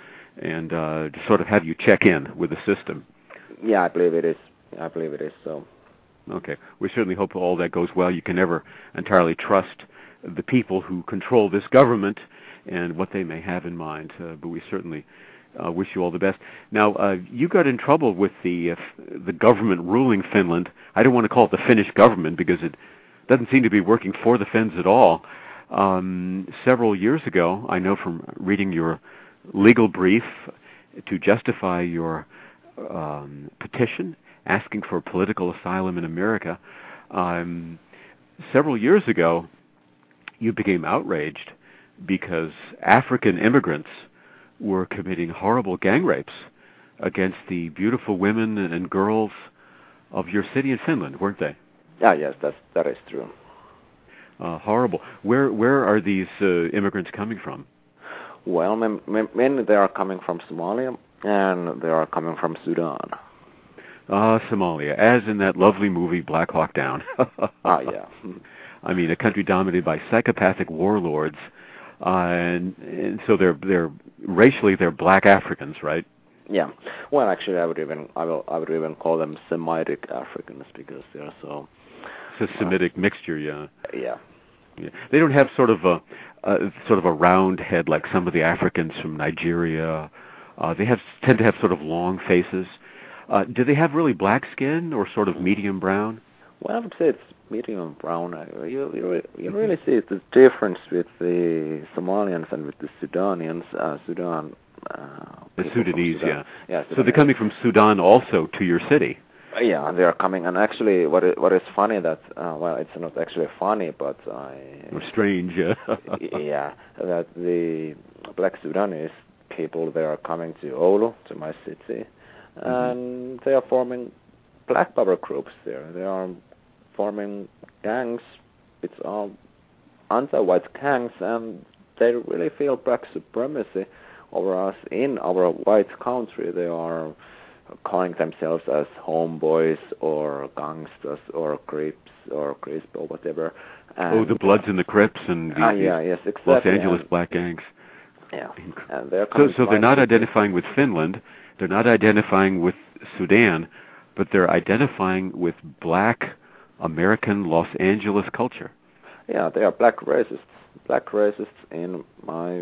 just sort of have you check in with the system. Yeah, I believe it is. So. Okay. We certainly hope all that goes well. You can never entirely trust the people who control this government and what they may have in mind, but we certainly wish you all the best. Now, you got in trouble with the government ruling Finland. I don't want to call it the Finnish government because it doesn't seem to be working for the Finns at all. Several years ago, I know from reading your legal brief to justify your petition asking for political asylum in America, several years ago, you became outraged because African immigrants were committing horrible gang rapes against the beautiful women and girls of your city in Finland, weren't they? Yes, that is true. Horrible. Where are these immigrants coming from? Well, mainly they are coming from Somalia, and they are coming from Sudan. Somalia, as in that lovely movie Black Hawk Down. Yeah. I mean, a country dominated by psychopathic warlords, and so they're racially they're black Africans, right? Yeah. Well, actually, I would even call them Semitic Africans because they're so. It's a Semitic mixture, yeah. Yeah. Yeah. They don't have sort of a round head like some of the Africans from Nigeria. They tend to have sort of long faces. Do they have really black skin or sort of medium brown? Well, I would say it's medium brown. You really see the difference with the Somalians and with the Sudanians. The Sudanese, Sudan. Yeah. So they're coming from Sudan also to your city. Yeah, they are coming, and actually, what is funny that it's not actually funny, but or strange, yeah. Yeah, that the Black Sudanese people, they are coming to Oulu, to my city, and they are forming black power groups there. They are forming gangs. It's all anti-white gangs, and they really feel black supremacy over us in our white country. They are calling themselves as homeboys or gangsters or Crips or Crisp or whatever. And the Bloods and the Crips and the yes, exactly. Los Angeles black gangs. Yeah, and they're so they're not identifying with Finland, they're not identifying with Sudan, but they're identifying with black American Los Angeles culture. Yeah, they are black racists in my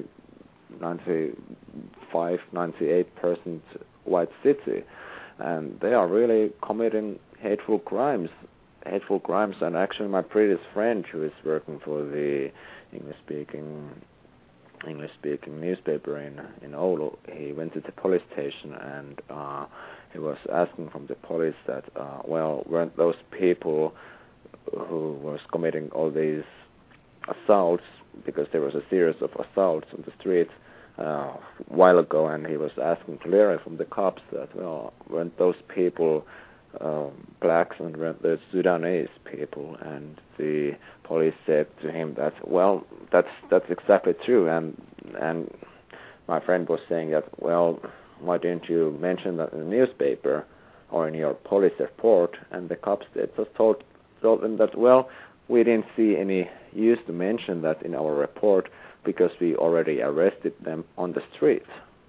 98% white city, and they are really committing hateful crimes. And actually, my previous friend, who is working for the English-speaking newspaper in Oulu, he went to the police station and he was asking from the police that, weren't those people who was committing all these assaults, because there was a series of assaults on the streets, while ago, and he was asking clearly from the cops that, well, weren't those people blacks and weren't those Sudanese people? And the police said to him that, well, that's exactly true. And my friend was saying that, well, why didn't you mention that in the newspaper or in your police report? And the cops, they just told them that, well, we didn't see any use to mention that in our report because we already arrested them on the street.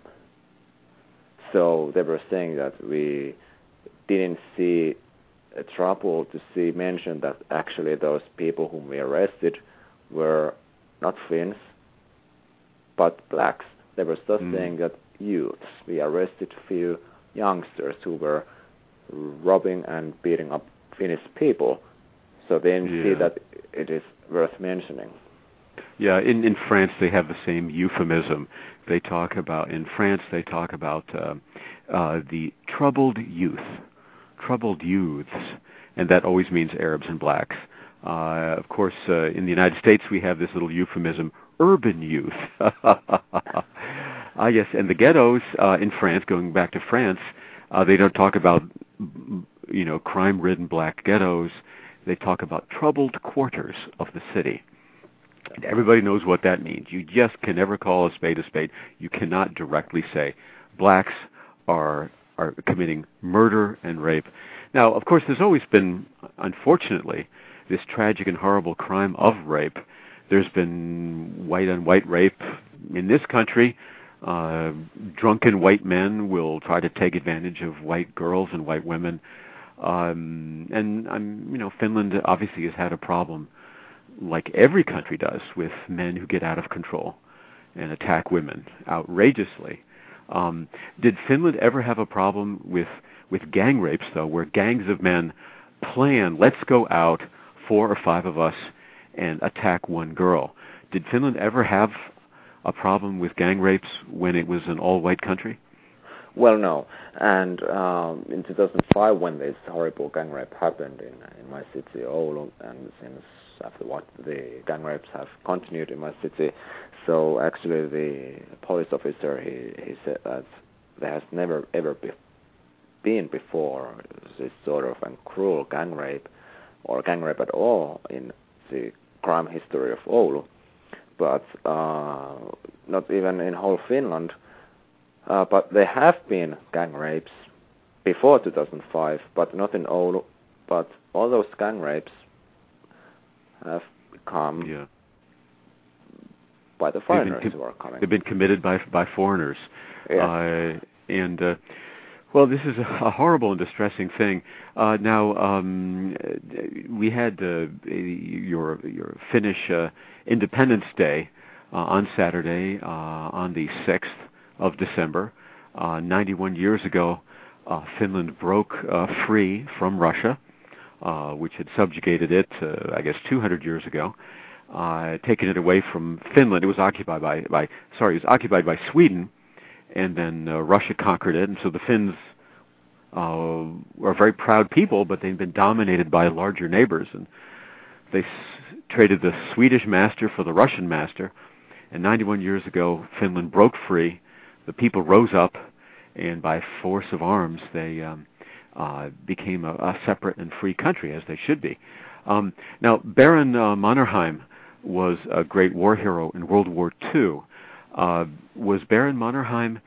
So they were saying that we didn't see a trouble to see mention that actually those people whom we arrested were not Finns, but blacks. They were just saying that youths. We arrested a few youngsters who were robbing and beating up Finnish people. So they didn't see that it is worth mentioning. Yeah, in France they have the same euphemism. They talk about, in France they talk about the troubled youths, and that always means Arabs and blacks. Of course, in the United States we have this little euphemism, urban youth. Yes, and the ghettos in France, going back to France, they don't talk about, crime-ridden black ghettos. They talk about troubled quarters of the city. And everybody knows what that means. You just can never call a spade a spade. You cannot directly say blacks are committing murder and rape. Now, of course, there's always been, unfortunately, this tragic and horrible crime of rape. There's been white-on-white rape in this country. Drunken white men will try to take advantage of white girls and white women. Finland obviously has had a problem, like every country does, with men who get out of control and attack women outrageously. Did Finland ever have a problem with gang rapes, though, where gangs of men plan, let's go out, 4 or 5 of us, and attack one girl? Did Finland ever have a problem with gang rapes when it was an all-white country? Well, no. And in 2005, when this horrible gang rape happened in my city, Oulu, and since after what the gang rapes have continued in my city, so actually the police officer, he said that there has never ever been before this sort of a cruel gang rape, or gang rape at all, in the crime history of Oulu. But not even in whole Finland. But there have been gang rapes before 2005, but not in Oulu. But all those gang rapes have become by the foreigners who are coming. They've been committed by foreigners. Yeah. Well, this is a horrible and distressing thing. Now, we had your Finnish Independence Day on Saturday, on the 6th of December. 91 years ago, Finland broke free from Russia, which had subjugated it, 200 years ago, taken it away from Finland. It was occupied by Sweden, and then Russia conquered it, and so the Finns were very proud people, but they'd been dominated by larger neighbors, and they traded the Swedish master for the Russian master, and 91 years ago, Finland broke free. The people rose up, and by force of arms, they became a separate and free country, as they should be. Now, Baron Mannerheim was a great war hero in World War II. Was Baron Mannerheim,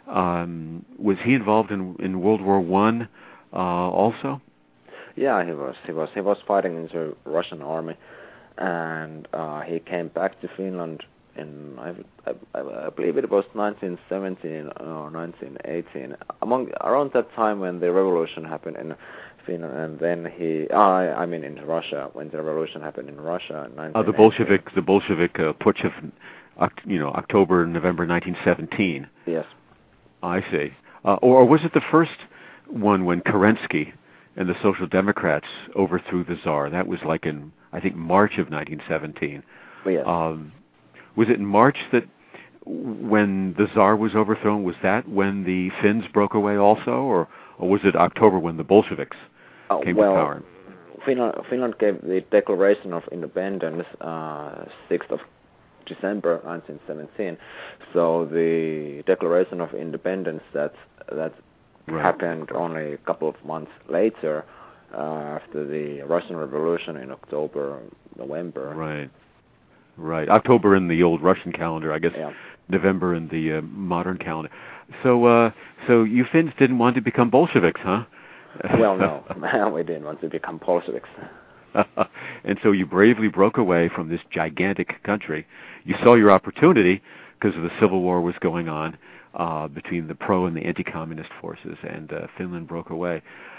was he involved in World War I also? Yeah, he was. He was fighting in the Russian army, and he came back to Finland in, I believe it was 1917 or 1918, around that time when the revolution happened in Finland, and then in Russia, when the revolution happened in Russia in 1918. The Bolshevik putsch of October, November 1917. Yes. I see. Or was it the first one when Kerensky and the Social Democrats overthrew the Tsar? That was like in, I think, March of 1917. Yes. Was it in March that when the Tsar was overthrown, was that when the Finns broke away also, or was it October when the Bolsheviks came to power? Finland gave the Declaration of Independence 6th of December 1917. So the Declaration of Independence that happened only a couple of months later, after the Russian Revolution in October, November. Right. October in the old Russian calendar, I guess. Yeah. November in the modern calendar. So you Finns didn't want to become Bolsheviks, huh? Well, no, we didn't want to become Bolsheviks. And so you bravely broke away from this gigantic country. You saw your opportunity because the Civil War was going on between the pro and the anti-communist forces, and Finland broke away.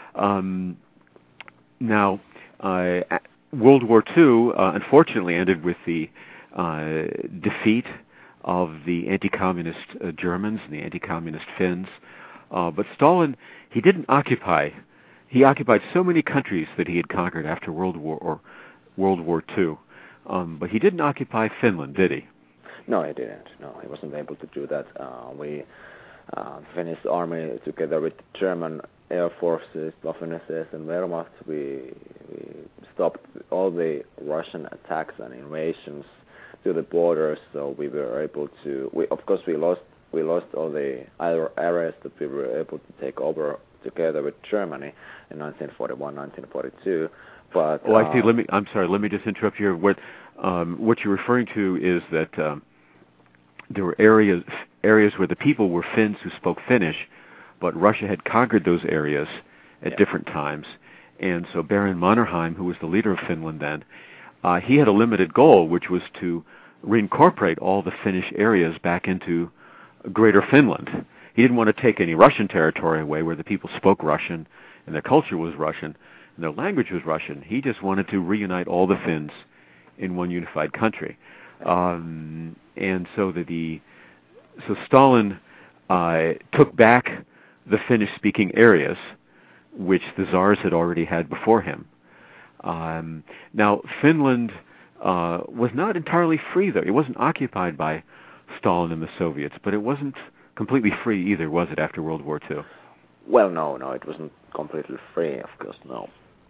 Now, World War II unfortunately ended with the defeat of the anti-communist Germans and the anti-communist Finns. But Stalin, he didn't occupy. He occupied so many countries that he had conquered after World War II. But he didn't occupy Finland, did he? No, he didn't. No, he wasn't able to do that. The Finnish army, together with German air forces, Waffen-SS and Wehrmacht, we stopped all the Russian attacks and invasions to the borders. So we were able to. We lost all the other areas that we were able to take over together with Germany in 1941, 1942. But I see. I'm sorry. Let me just interrupt here. What you're referring to is that there were areas where the people were Finns who spoke Finnish, but Russia had conquered those areas at different times. And so Baron Mannerheim, who was the leader of Finland then, he had a limited goal, which was to reincorporate all the Finnish areas back into Greater Finland. He didn't want to take any Russian territory away where the people spoke Russian and their culture was Russian and their language was Russian. He just wanted to reunite all the Finns in one unified country. And so Stalin took back the Finnish-speaking areas, which the Tsars had already had before him. Now, Finland was not entirely free, though. It wasn't occupied by Stalin and the Soviets, but it wasn't completely free either, was it, after World War II? Well, no, it wasn't completely free, of course, no.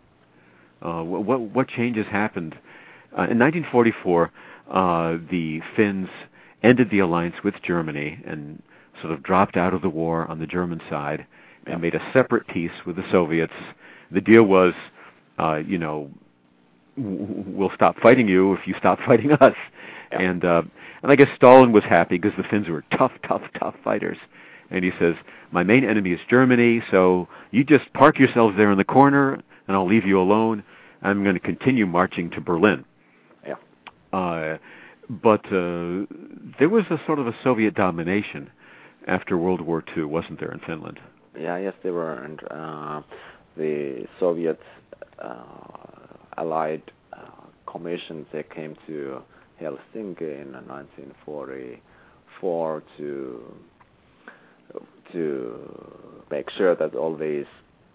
What changes happened? In 1944, the Finns ended the alliance with Germany and sort of dropped out of the war on the German side and made a separate peace with the Soviets. The deal was, we'll stop fighting you if you stop fighting us. Yeah. And I guess Stalin was happy because the Finns were tough fighters. And he says, my main enemy is Germany, so you just park yourselves there in the corner and I'll leave you alone. I'm going to continue marching to Berlin. Yeah. But there was a sort of a Soviet domination after World War II, wasn't there, in Finland? Yeah, yes, there were. And the Soviet Allied Commission, they came to Helsinki in 1944 to make sure that all these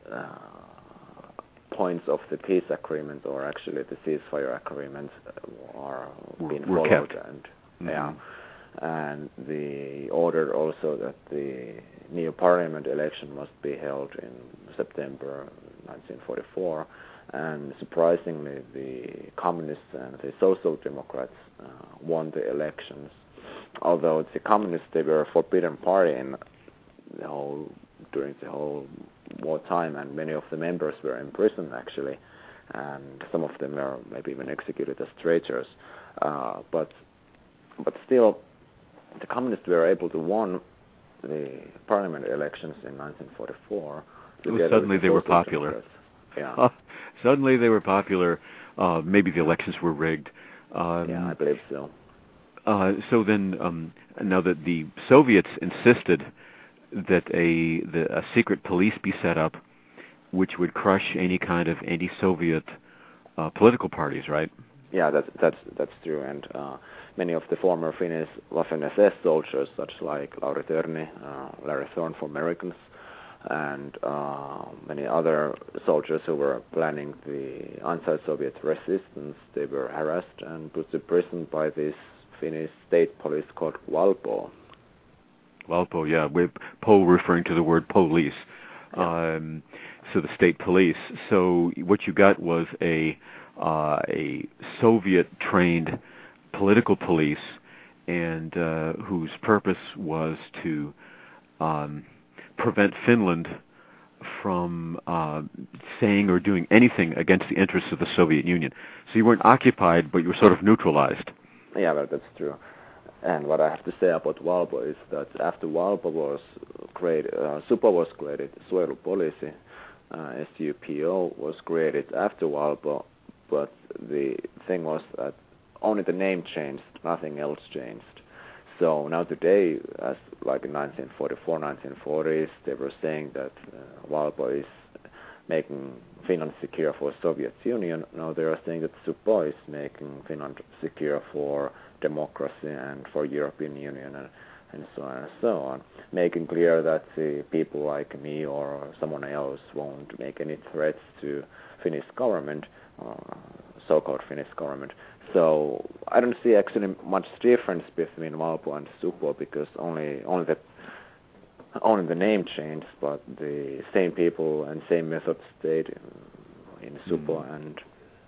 points of the peace agreement, or actually the ceasefire agreement, are being followed. Kept. And and they ordered also that the new parliament election must be held in September 1944. And surprisingly, the communists and the social democrats won the elections. Although the communists, they were a forbidden party during the whole wartime, and many of the members were imprisoned actually, and some of them were maybe even executed as traitors. But still, the communists were able to win the parliament elections in 1944. Suddenly they were popular. Yeah. Suddenly they were popular. Maybe the elections were rigged. Yeah, I believe so. So then, now that the Soviets insisted that a secret police be set up, which would crush any kind of anti-Soviet political parties, right? Yeah, that's true. And many of the former Finnish Waffen-SS soldiers, such like Lauri Törni, Larry Thorne for Americans, and many other soldiers who were planning the anti-Soviet resistance, they were harassed and put to prison by this Finnish state police called Valpo. Valpo, yeah, with Po referring to the word police. Yeah. So the state police. So what you got was a Soviet-trained political police and whose purpose was to prevent Finland from saying or doing anything against the interests of the Soviet Union. So you weren't occupied, but you were sort of neutralized. Yeah, well, that's true. And what I have to say about Valpo is that after Valpo was created, SUPO was created, Suojelupoliisi, SUPO was created after Valpo, but the thing was that only the name changed, nothing else changed. So now today, as like in 1944, 1940s, they were saying that Valpo is making Finland secure for Soviet Union. Now they are saying that SUPO is making Finland secure for democracy and for European Union and so on and so on, making clear that people like me or someone else won't make any threats to Finnish government, so-called Finnish government. So I don't see actually much difference between Valpo and SUPO because only the name changed, but the same people and same methods stayed in SUPO and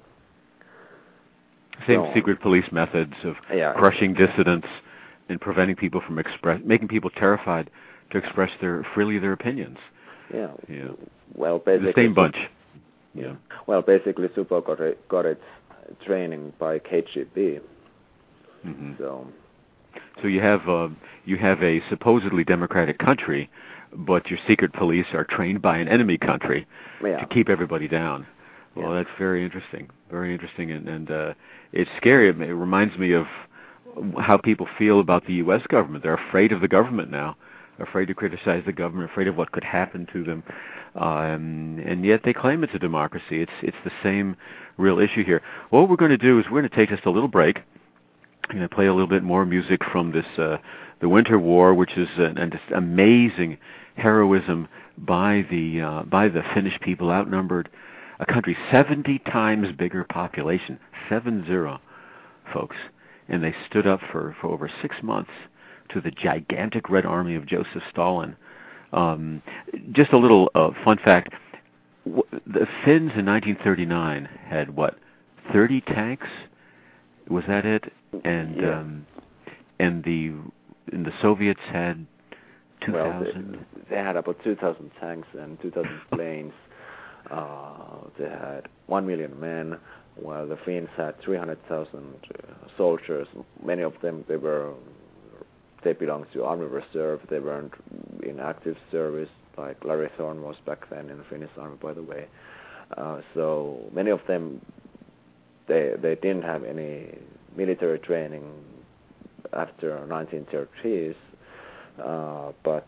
same secret police methods of crushing dissidents and preventing people from making people terrified to express freely their opinions. Yeah. Yeah. Well, basically the same bunch. Yeah. Well, basically, SUPO got its training by KGB. Mm-hmm. So you have a supposedly democratic country, but your secret police are trained by an enemy country to keep everybody down. Well, that's very interesting. Very interesting, and it's scary. It reminds me of how people feel about the U.S. government. They're afraid of the government now, afraid to criticize the government, afraid of what could happen to them, and yet they claim it's a democracy. It's the same real issue here. What we're going to do is we're going to take just a little break. I'm going to play a little bit more music from this the Winter War, which is an amazing heroism by the Finnish people, outnumbered a country 70 times bigger population, 70, folks, and they stood up for over 6 months to the gigantic Red Army of Joseph Stalin. Just a little fun fact: the Finns in 1939 had 30 tanks? Was that it? And and the Soviets had 2,000. Well, they had about 2,000 tanks and 2,000 planes. They had 1 million men, while the Finns had 300,000 soldiers. Many of them they belonged to Army Reserve. They weren't in active service, like Larry Thorne was back then in the Finnish Army, by the way. So many of them they didn't have any military training after 1930s, but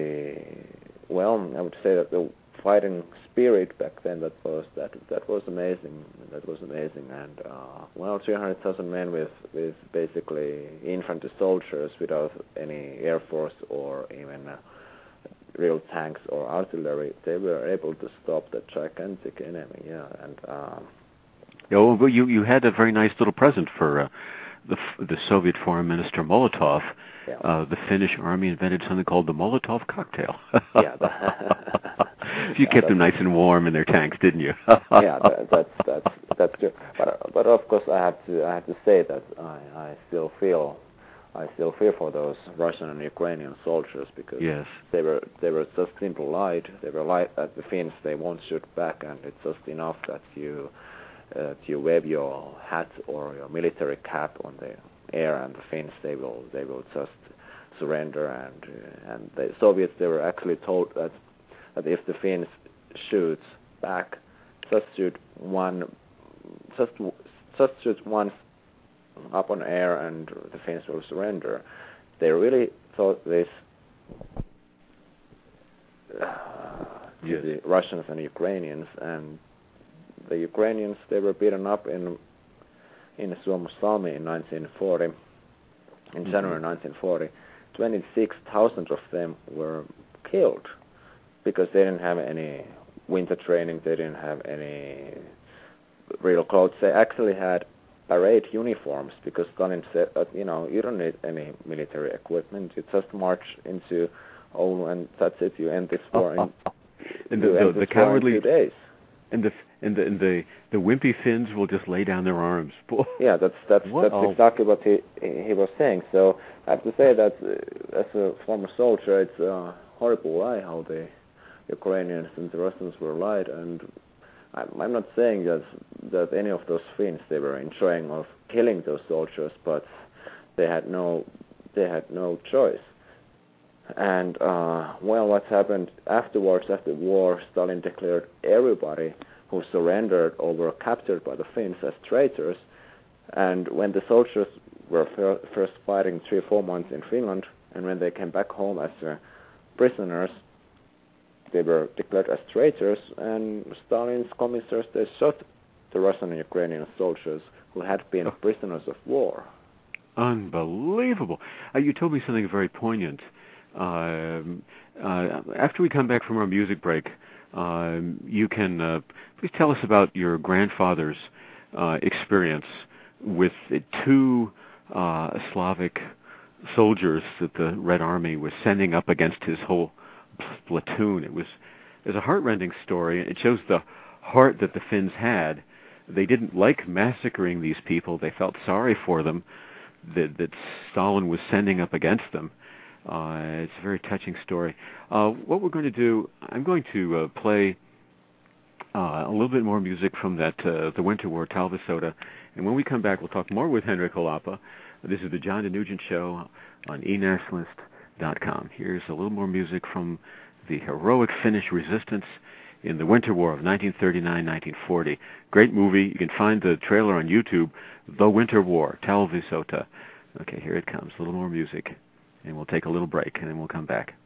I would say that the fighting spirit back then that was amazing. That was amazing, and 300,000 men with basically infantry soldiers without any air force or even real tanks or artillery, they were able to stop the gigantic enemy. Yeah, and well, you had a very nice little present for the Soviet Foreign Minister Molotov. Yeah. The Finnish army invented something called the Molotov cocktail. Yeah. You kept them nice and warm in their tanks, didn't you? Yeah, that's true. But of course, I have to say that I still feel for those Russian and Ukrainian soldiers because they were just simply lied. They were lied that the Finns they won't shoot back, and it's just enough that you wave your hat or your military cap on the air, and the Finns they will just surrender. And the Soviets they were actually told that if the Finns shoot back, just shoot once up on air, and the Finns will surrender. They really thought this. The Russians and Ukrainians, and the Ukrainians they were beaten up in Suomussalmi in 1940. In January 1940, 26,000 of them were killed because they didn't have any winter training. They didn't have any real clothes. They actually had parade uniforms because Stalin said that you don't need any military equipment. You just march into Oulu and that's it. You end this war in the cowardly 2 days. And And the wimpy Finns will just lay down their arms. Yeah, that's exactly what he was saying. So I have to say that as a former soldier, it's a horrible lie how the Ukrainians and the Russians were lied. And I'm not saying that any of those Finns they were enjoying of killing those soldiers, but they had no choice. And what happened afterwards, after the war, Stalin declared everybody who surrendered or were captured by the Finns as traitors. And when the soldiers were first fighting 3 or 4 months in Finland, and when they came back home as prisoners, they were declared as traitors, and Stalin's commissars, they shot the Russian and Ukrainian soldiers who had been prisoners of war. Unbelievable. You told me something very poignant. After we come back from our music break, you can please tell us about your grandfather's experience with 2 Slavic soldiers that the Red Army was sending up against his whole platoon. It was a heartrending story. It shows the heart that the Finns had. They didn't like massacring these people. They felt sorry for them that Stalin was sending up against them. It's a very touching story. What we're going to do, I'm going to play a little bit more music from that the Winter War, Talvisoda, and when we come back, we'll talk more with Henrik Holappa. This is the John DeNugent Show on eNationalist.com. Here's a little more music from the heroic Finnish resistance in the Winter War of 1939-1940. Great movie. You can find the trailer on YouTube, The Winter War, Talvisoda. Okay, here it comes. A little more music. And we'll take a little break, and then we'll come back.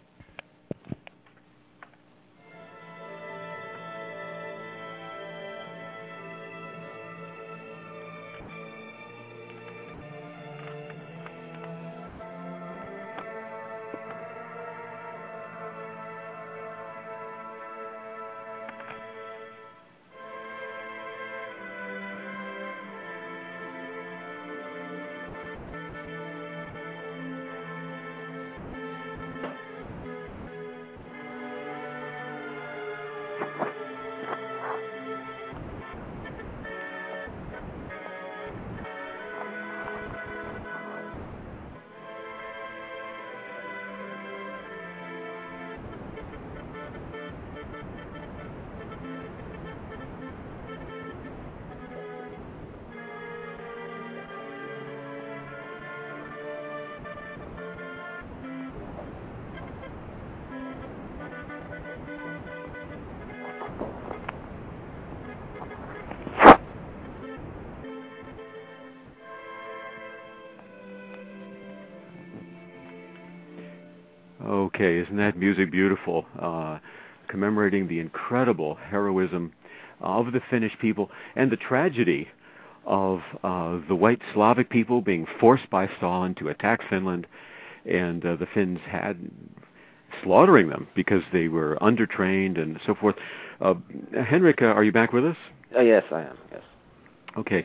Okay, isn't that music beautiful? Commemorating the incredible heroism of the Finnish people and the tragedy of the white Slavic people being forced by Stalin to attack Finland, and the Finns had slaughtering them because they were undertrained and so forth. Henrik, are you back with us? Yes, I am, yes. Okay.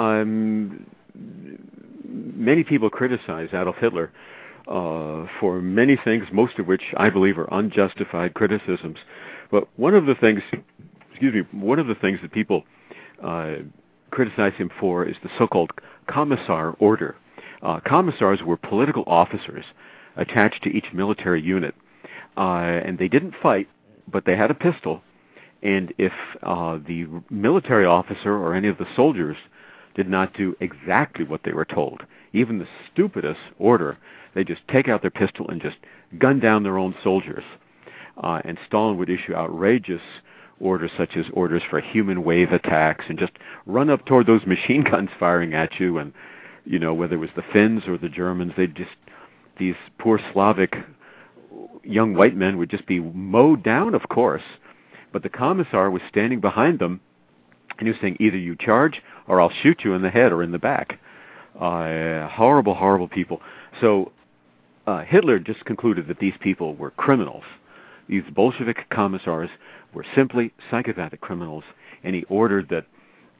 Many people criticize Adolf Hitler for many things, most of which I believe are unjustified criticisms. But one of the things that people criticize him for is the so-called Commissar order. Commissars were political officers attached to each military unit, and they didn't fight, but they had a pistol. And if the military officer or any of the soldiers did not do exactly what they were told, even the stupidest order, they just take out their pistol and just gun down their own soldiers. And Stalin would issue outrageous orders, such as orders for human wave attacks, and just run up toward those machine guns firing at you. And, you know, whether it was the Finns or the Germans, these poor Slavic young white men would just be mowed down, of course. But the commissar was standing behind them, and he was saying, either you charge or I'll shoot you in the head or in the back. Horrible, horrible people. So Hitler just concluded that these people were criminals. These Bolshevik commissars were simply psychopathic criminals, and he ordered that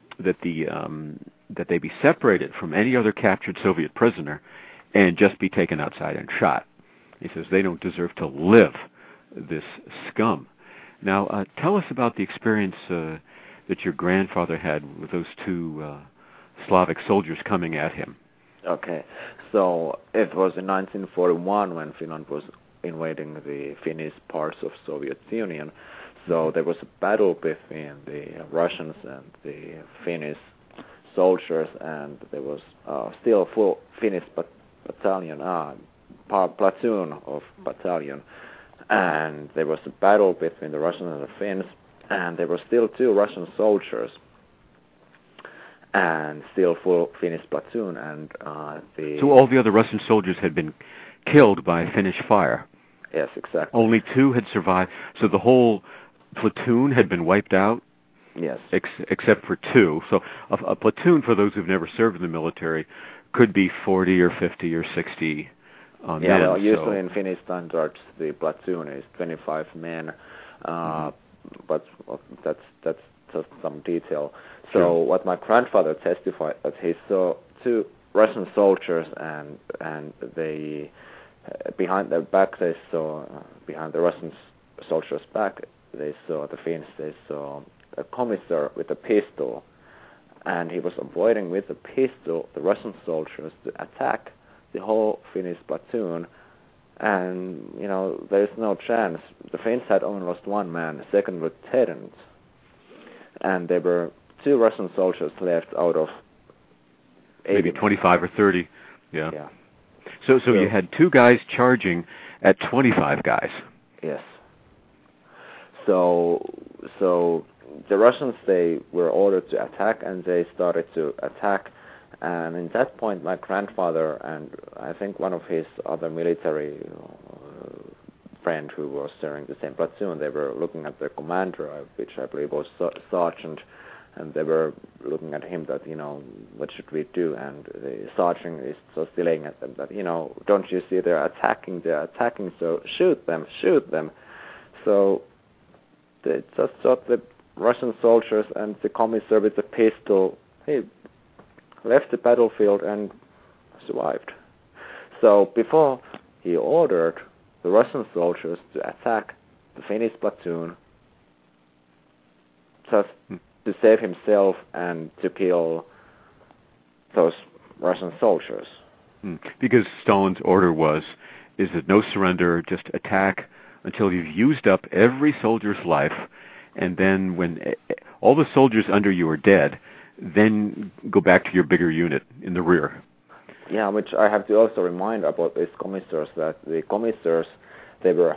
they be separated from any other captured Soviet prisoner and just be taken outside and shot. He says they don't deserve to live, this scum. Now, tell us about the experience that your grandfather had with those two Slavic soldiers coming at him? Okay, so it was in 1941 when Finland was invading the Finnish parts of Soviet Union. So there was a battle between the Russians and the Finnish soldiers, and there was still full Finnish battalion, platoon of battalion, and there was a battle between the Russians and the Finns, and there were still 2 Russian soldiers and still full Finnish platoon, and So all the other Russian soldiers had been killed by Finnish fire. Yes, exactly. Only 2 had survived. So the whole platoon had been wiped out? Yes. Except for 2. So a platoon, for those who've never served in the military, could be 40 or 50 or 60 men. Well, usually in Finnish standards, the platoon is 25 men, but that's just some detail. So what my grandfather testified, that he saw 2 Russian soldiers, and they behind their back, they saw behind the Russian soldiers' back, they saw the Finns. They saw a commissar with a pistol, and he was avoiding with a pistol the Russian soldiers to attack the whole Finnish platoon. And there's no chance. The Finns had only lost 1 man, a second lieutenant, and there were 2 Russian soldiers left out of 80. Maybe 25 or 30. Yeah. So you had 2 guys charging at 25 guys. Yes. So the Russians, they were ordered to attack, and they started to attack. And in that point, my grandfather and I think one of his other military friend who was serving the same platoon, they were looking at the commander, which I believe was sergeant, and they were looking at him that, what should we do? And the sergeant is just yelling at them that, don't you see they're attacking, so shoot them. So they just shot the Russian soldiers, and the commissar with the pistol, he left the battlefield and survived. So before he ordered the Russian soldiers to attack the Finnish platoon, just to save himself and to kill those Russian soldiers. Because Stalin's order is that no surrender, just attack until you've used up every soldier's life, and then when all the soldiers under you are dead, then go back to your bigger unit in the rear. Yeah, which I have to also remind about these commissars, that the commissars, they were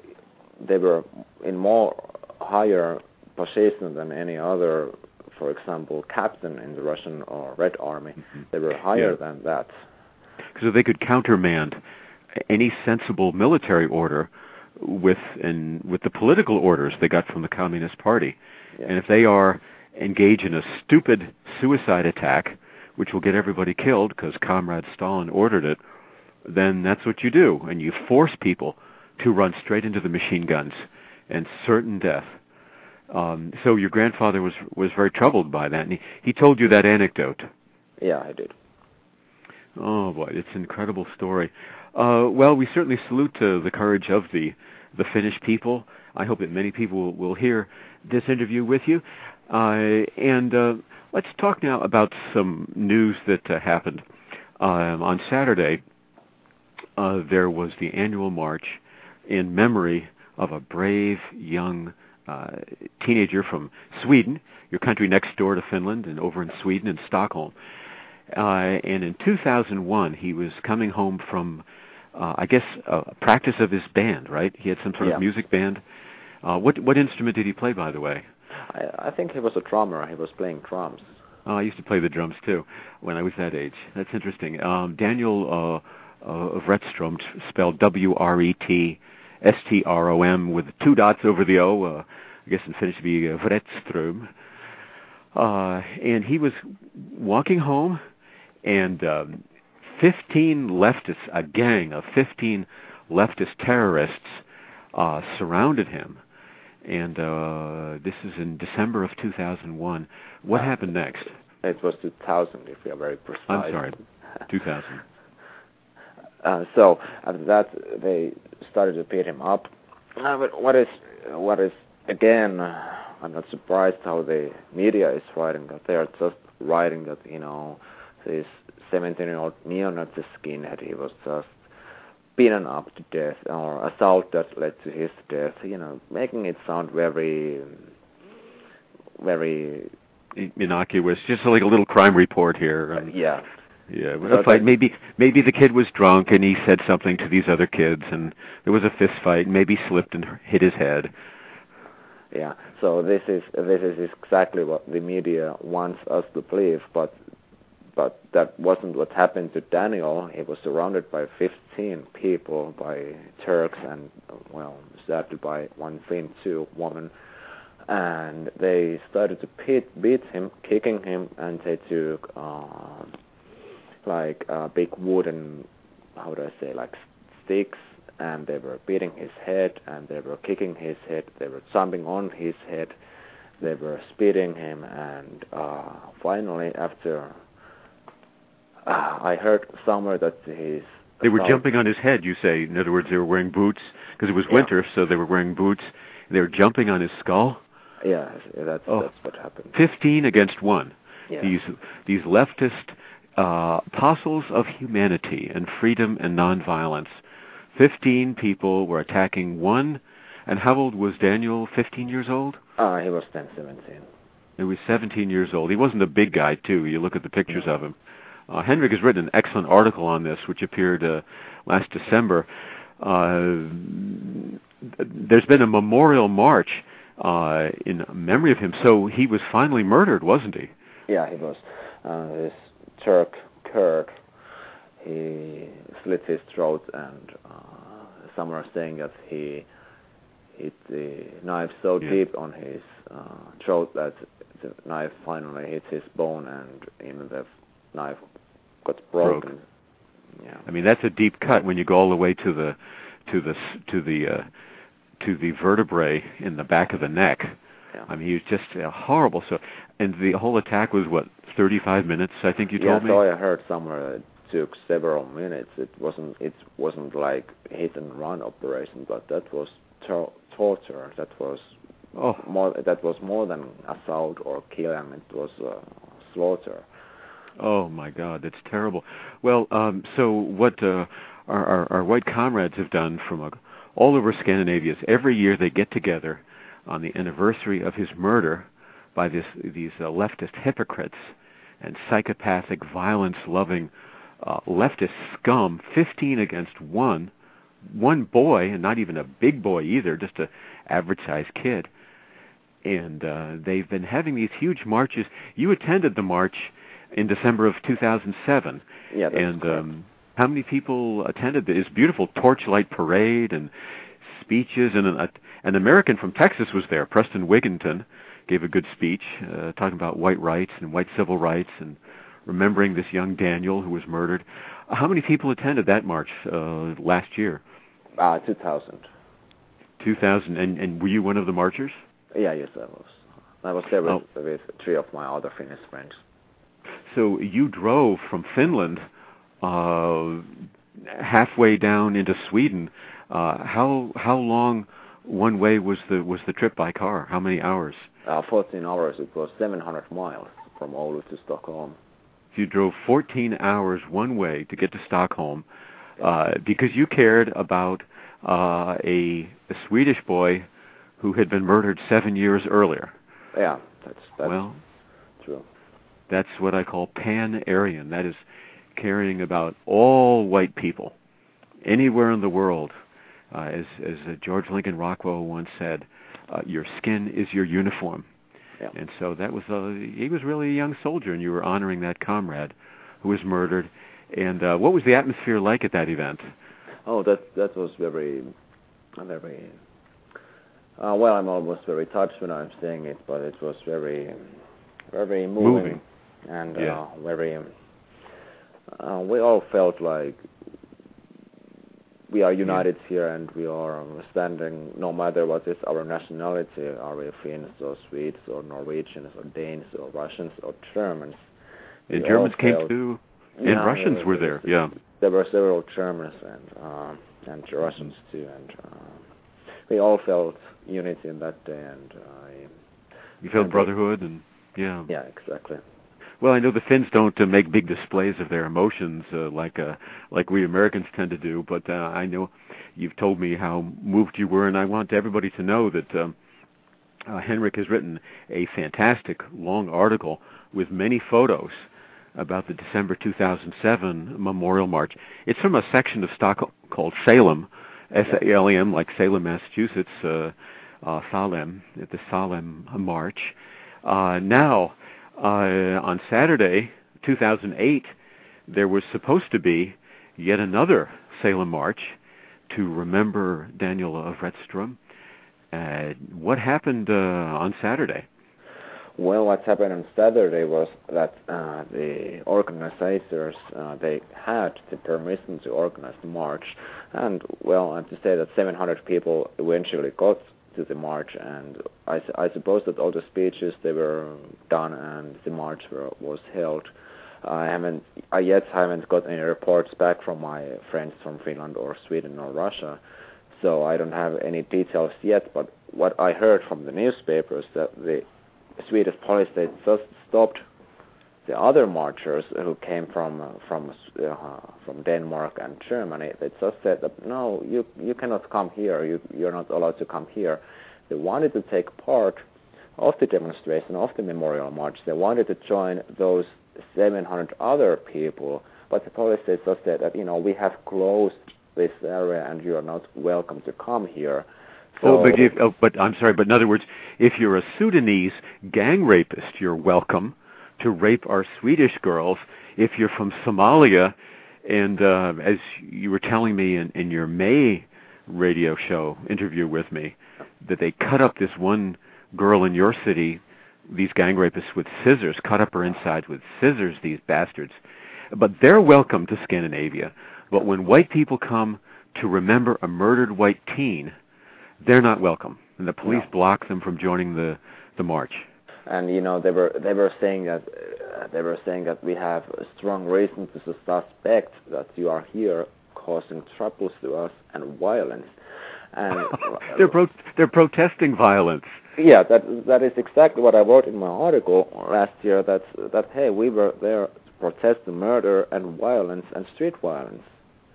in more higher position than any other, for example, captain in the Russian or Red Army. They were higher than that. So they could countermand any sensible military order with the political orders they got from the Communist Party. Yeah. And if they are engaged in a stupid suicide attack, which will get everybody killed because Comrade Stalin ordered it, then that's what you do. And you force people to run straight into the machine guns and certain death. So your grandfather was very troubled by that, and he told you that anecdote. Yeah, I did. Oh boy, it's an incredible story. Well, we certainly salute the courage of the Finnish people. I hope that many people will hear this interview with you. And let's talk now about some news that happened. On Saturday, there was the annual march in memory of a brave young teenager from Sweden, your country next door to Finland, and over in Sweden, in Stockholm. And in 2001, he was coming home from, I guess, a practice of his band, right? He had some sort of music band. What instrument did he play, by the way? I think he was a drummer. He was playing drums. I used to play the drums, too, when I was that age. That's interesting. Daniel Wretstrom, spelled W-R-E-T-S-T-R-O-M, with 2 dots over the O. I guess in Finnish it would be Wretstrom. And he was walking home, and 15 leftists, a gang of 15 leftist terrorists, surrounded him. And this is in December of 2001. What happened next? It was 2000, if you are very precise. I'm sorry, 2000. So after that, they started to beat him up. But what is again I'm not surprised how the media is writing that. They are just writing that, this 17-year-old neo-Nazi skinhead, he was just beaten up to death, or assault that led to his death, making it sound very, very innocuous, just like a little crime report here. Yeah. Yeah, a fight. Maybe the kid was drunk and he said something to these other kids, and there was a fist fight. Maybe slipped and hit his head. Yeah. So this is exactly what the media wants us to believe, but that wasn't what happened to Daniel. He was surrounded by 15 people, by Turks, and sadly by one Finn too woman, and they started to beat him, kicking him, and they took big wooden, how do I say, like sticks, and they were beating his head, and they were kicking his head, they were jumping on his head, they were spitting him, and finally, after I heard somewhere that they were jumping on his head, you say. In other words, they were wearing boots, because it was winter, so they were wearing boots. They were jumping on his skull? Yeah, that's what happened. 15 against 1. Yeah. These leftist apostles of humanity and freedom and nonviolence. 15 people were attacking one. And how old was Daniel? 15 years old? He was then 17. He was 17 years old. He wasn't a big guy, too. You look at the pictures of him. Henrik has written an excellent article on this, which appeared last December. There's been a memorial march in memory of him. So he was finally murdered, wasn't he? Yeah, he was. This Turk, Kurt, he slit his throat, and some are saying that he hit the knife so deep on his throat that the knife finally hit his bone, and even the knife got broken. Yeah. I mean, that's a deep cut when you go all the way to the vertebrae in the back of the neck. Yeah. I mean, he was just horrible. So, and the whole attack was 35 minutes, I think you told me. Yeah, so I heard somewhere it took several minutes. It wasn't like hit and run operation, but that was torture. That was more than assault or killing. It was slaughter. Oh my God, it's terrible. Well, so what our white comrades have done from all over Scandinavia is every year they get together on the anniversary of his murder by these leftist hypocrites and psychopathic, violence-loving leftist scum, 15 against 1 boy, and not even a big boy either, just an average-sized kid. And they've been having these huge marches. You attended the march in December of 2007. Yeah, that's and correct. How many people attended this beautiful torchlight parade and speeches? And an American from Texas was there, Preston Wigginton, gave a good speech talking about white rights and white civil rights and remembering this young Daniel who was murdered. How many people attended that march last year? 2,000. 2,000. And were you one of the marchers? Yeah, yes, I was. I was there with 3 of my other Finnish friends. So you drove from Finland halfway down into Sweden. How long one way was the trip by car? How many hours? 14 hours. It was 700 miles from Oulu to Stockholm. You drove 14 hours one way to get to Stockholm because you cared about a Swedish boy who had been murdered 7 years earlier. Yeah, that's well, true. That's what I call pan-Aryan. That is caring about all white people anywhere in the world. As George Lincoln Rockwell once said, your skin is your uniform. Yeah. And so that was he was really a young soldier, and you were honoring that comrade who was murdered. And what was the atmosphere like at that event? Oh, that was very. Well, I'm almost very touched when I'm saying it, but it was very, very moving. And very. We all felt like we are united here, and we are standing no matter what is our nationality. Are we Finns or Swedes or Norwegians or Danes or Russians or Germans? And Germans came too, and Russians were there. Yeah, there were several Germans and Russians too, and we all felt unity in that day. And You feel brotherhood and yeah. Yeah, exactly. Well, I know the Finns don't make big displays of their emotions like we Americans tend to do, but I know you've told me how moved you were, and I want everybody to know that Henrik has written a fantastic long article with many photos about the December 2007 Memorial March. It's from a section of Stockholm called Salem, S-A-L-E-M, like Salem, Massachusetts, Salem, at the Salem March. Now, on Saturday, 2008, there was supposed to be yet another Salem March to remember Daniel Wretstrom. What happened on Saturday? Well, what happened on Saturday was that the organizers, they had the permission to organize the march, and, well, I have to say that 700 people eventually got to the march, and I suppose that all the speeches, they were done and the march was held. I yet haven't got any reports back from my friends from Finland or Sweden or Russia, so I don't have any details yet, but what I heard from the newspapers that the Swedish police, they just stopped the other marchers who came from Denmark and Germany. They just said that no, you cannot come here. You're not allowed to come here. They wanted to take part of the demonstration of the Memorial March. They wanted to join those 700 other people, but the police just said that we have closed this area and you are not welcome to come here. So, but I'm sorry, but in other words, if you're a Sudanese gang rapist, you're welcome to rape our Swedish girls. If you're from Somalia, and as you were telling me in your May radio show interview with me, that they cut up this one girl in your city, these gang rapists, with scissors, cut up her insides with scissors, these bastards. But they're welcome to Scandinavia. But when white people come to remember a murdered white teen, they're not welcome, and the police block them from joining the march. And they were saying that we have a strong reason to suspect that you are here causing troubles to us and violence. And they're protesting violence. Yeah, that is exactly what I wrote in my article last year. That hey, we were there to protest the murder and violence and street violence.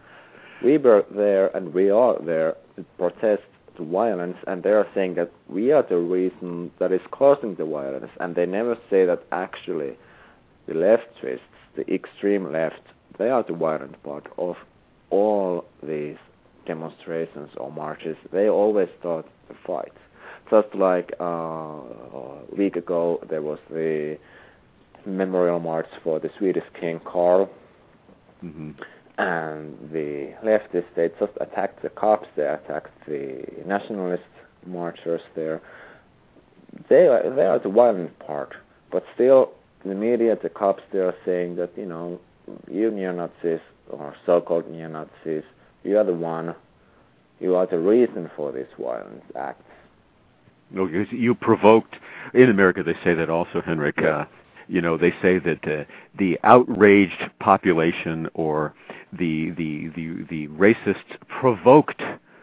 We were there and we are there to protest the violence, and they are saying that we are the reason that is causing the violence, and they never say that actually the leftists, the extreme left, they are the violent part of all these demonstrations or marches. They always start the fight. Just like a week ago, there was the memorial march for the Swedish King Carl. Mm-hmm. And the leftists, they just attacked the cops, they attacked the nationalist marchers there. They are the violent part. But still, the media, the cops, they are saying that, you neo-Nazis, or so-called neo-Nazis, you are the one, you are the reason for these violent acts. No, you provoked, in America they say that also, Henrik, yeah. They say that the outraged population or the racists provoked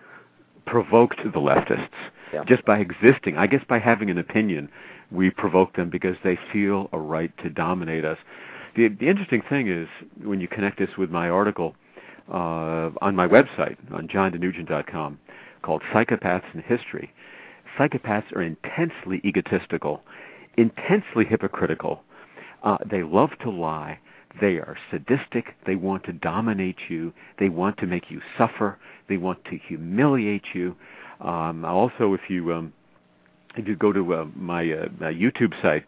the leftists just by existing. I guess by having an opinion, we provoke them because they feel a right to dominate us. The interesting thing is when you connect this with my article on my website on JohnDeNugent.com called "Psychopaths in History." Psychopaths are intensely egotistical, intensely hypocritical. They love to lie. They are sadistic. They want to dominate you. They want to make you suffer. They want to humiliate you. Also, if you go to my YouTube site,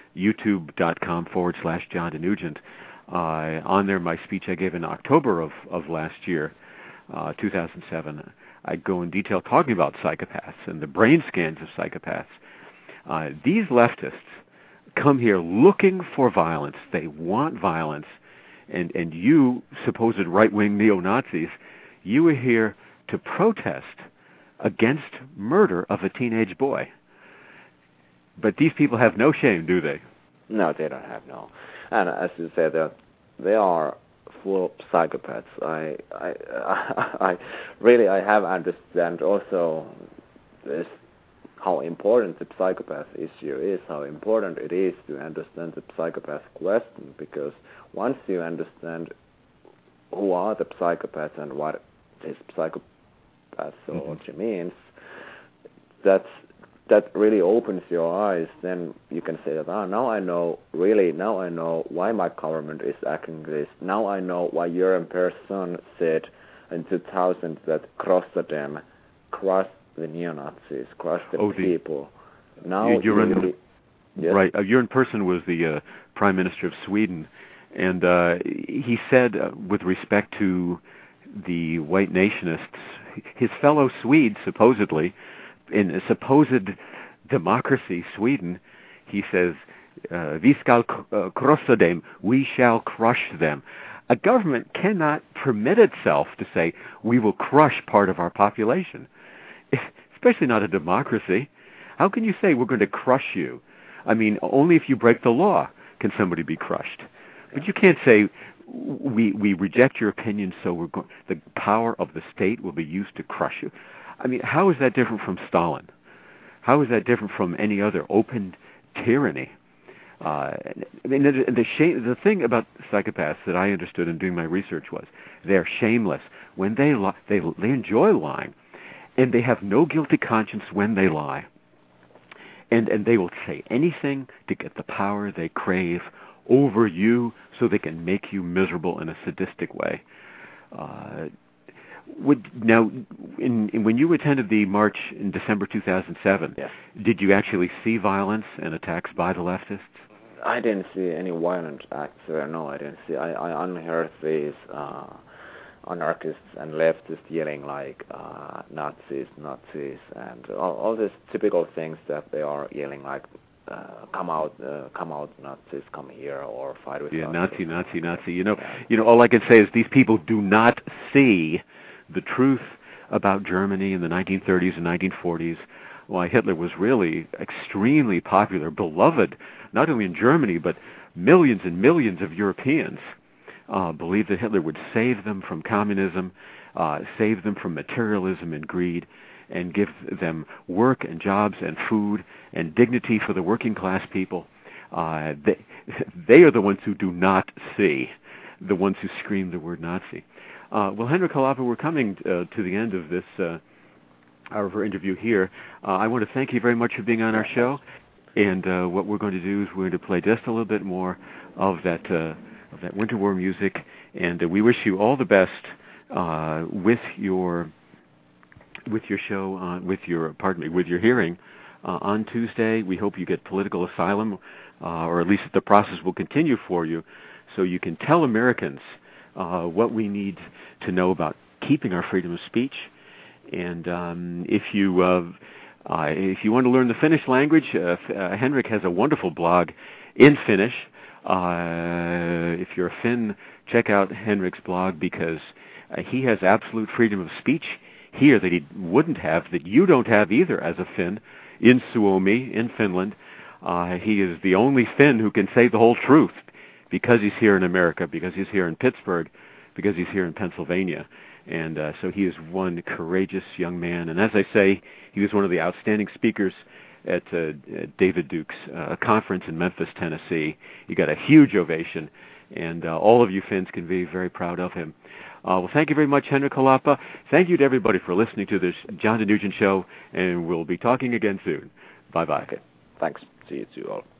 youtube.com/John DeNugent, on there my speech I gave in October of last year, 2007, I go in detail talking about psychopaths and the brain scans of psychopaths. These leftists come here looking for violence. They want violence. And you, supposed right-wing neo-Nazis, you are here to protest against murder of a teenage boy. But these people have no shame, do they? No, they don't have no. And as you said, they are full of psychopaths. I really have understand also this how important the psychopath issue is, how important it is to understand the psychopath question, because once you understand who are the psychopaths and what this psychopathology means, that really opens your eyes. Then you can say that, now I know why my government is acting this. Now I know why Göran Persson said in 2000 that Krossodem crushed the neo-Nazis, crushed the people. Now Göran Persson was the Prime Minister of Sweden, and he said, with respect to the white nationists, his fellow Swedes, supposedly, in a supposed democracy, Sweden, he says, "Vi skall krossa dem," we shall crush them. A government cannot permit itself to say, we will crush part of our population, especially not a democracy. How can you say we're going to crush you? I mean, only if you break the law can somebody be crushed. But you can't say, we reject your opinion, so the power of the state will be used to crush you. I mean, how is that different from Stalin? How is that different from any other open tyranny? I mean, the thing about psychopaths that I understood in doing my research was they're shameless. When they lie, they enjoy lying, and they have no guilty conscience when they lie. And they will say anything to get the power they crave over you so they can make you miserable in a sadistic way. When you attended the march in December 2007, yes, did you actually see violence and attacks by the leftists? I didn't see any violent acts. No, I didn't see. I unheard these anarchists and leftists yelling like Nazis, and all these typical things that they are yelling like, come out, Nazis, come here, or fight with us. Nazi. You know, all I can say is these people do not see the truth about Germany in the 1930s and 1940s. Why Hitler was really extremely popular, beloved, not only in Germany, but millions and millions of Europeans believed that Hitler would save them from communism, save them from materialism and greed, and give them work and jobs and food and dignity for the working class people. They are the ones who do not see, the ones who scream the word Nazi. Well, Henrik Halapa, we're coming to the end of this our interview here. I want to thank you very much for being on our show. And what we're going to do is we're going to play just a little bit more of that winter war music. And we wish you all the best with your show, with your hearing on Tuesday. We hope you get political asylum, or at least the process will continue for you, so you can tell Americans what we need to know about keeping our freedom of speech. And if you want to learn the Finnish language, Henrik has a wonderful blog in Finnish. If you're a Finn, check out Henrik's blog, because he has absolute freedom of speech here that he wouldn't have, that you don't have either as a Finn, in Suomi, in Finland. He is the only Finn who can say the whole truth, because he's here in America, because he's here in Pittsburgh, because he's here in Pennsylvania. And so he is one courageous young man. And as I say, he was one of the outstanding speakers at David Duke's conference in Memphis, Tennessee. He got a huge ovation, and all of you Finns can be very proud of him. Well, thank you very much, Henrik Halapa. Thank you to everybody for listening to this John DeNugent Show, and we'll be talking again soon. Bye-bye. Okay. Thanks. See you all.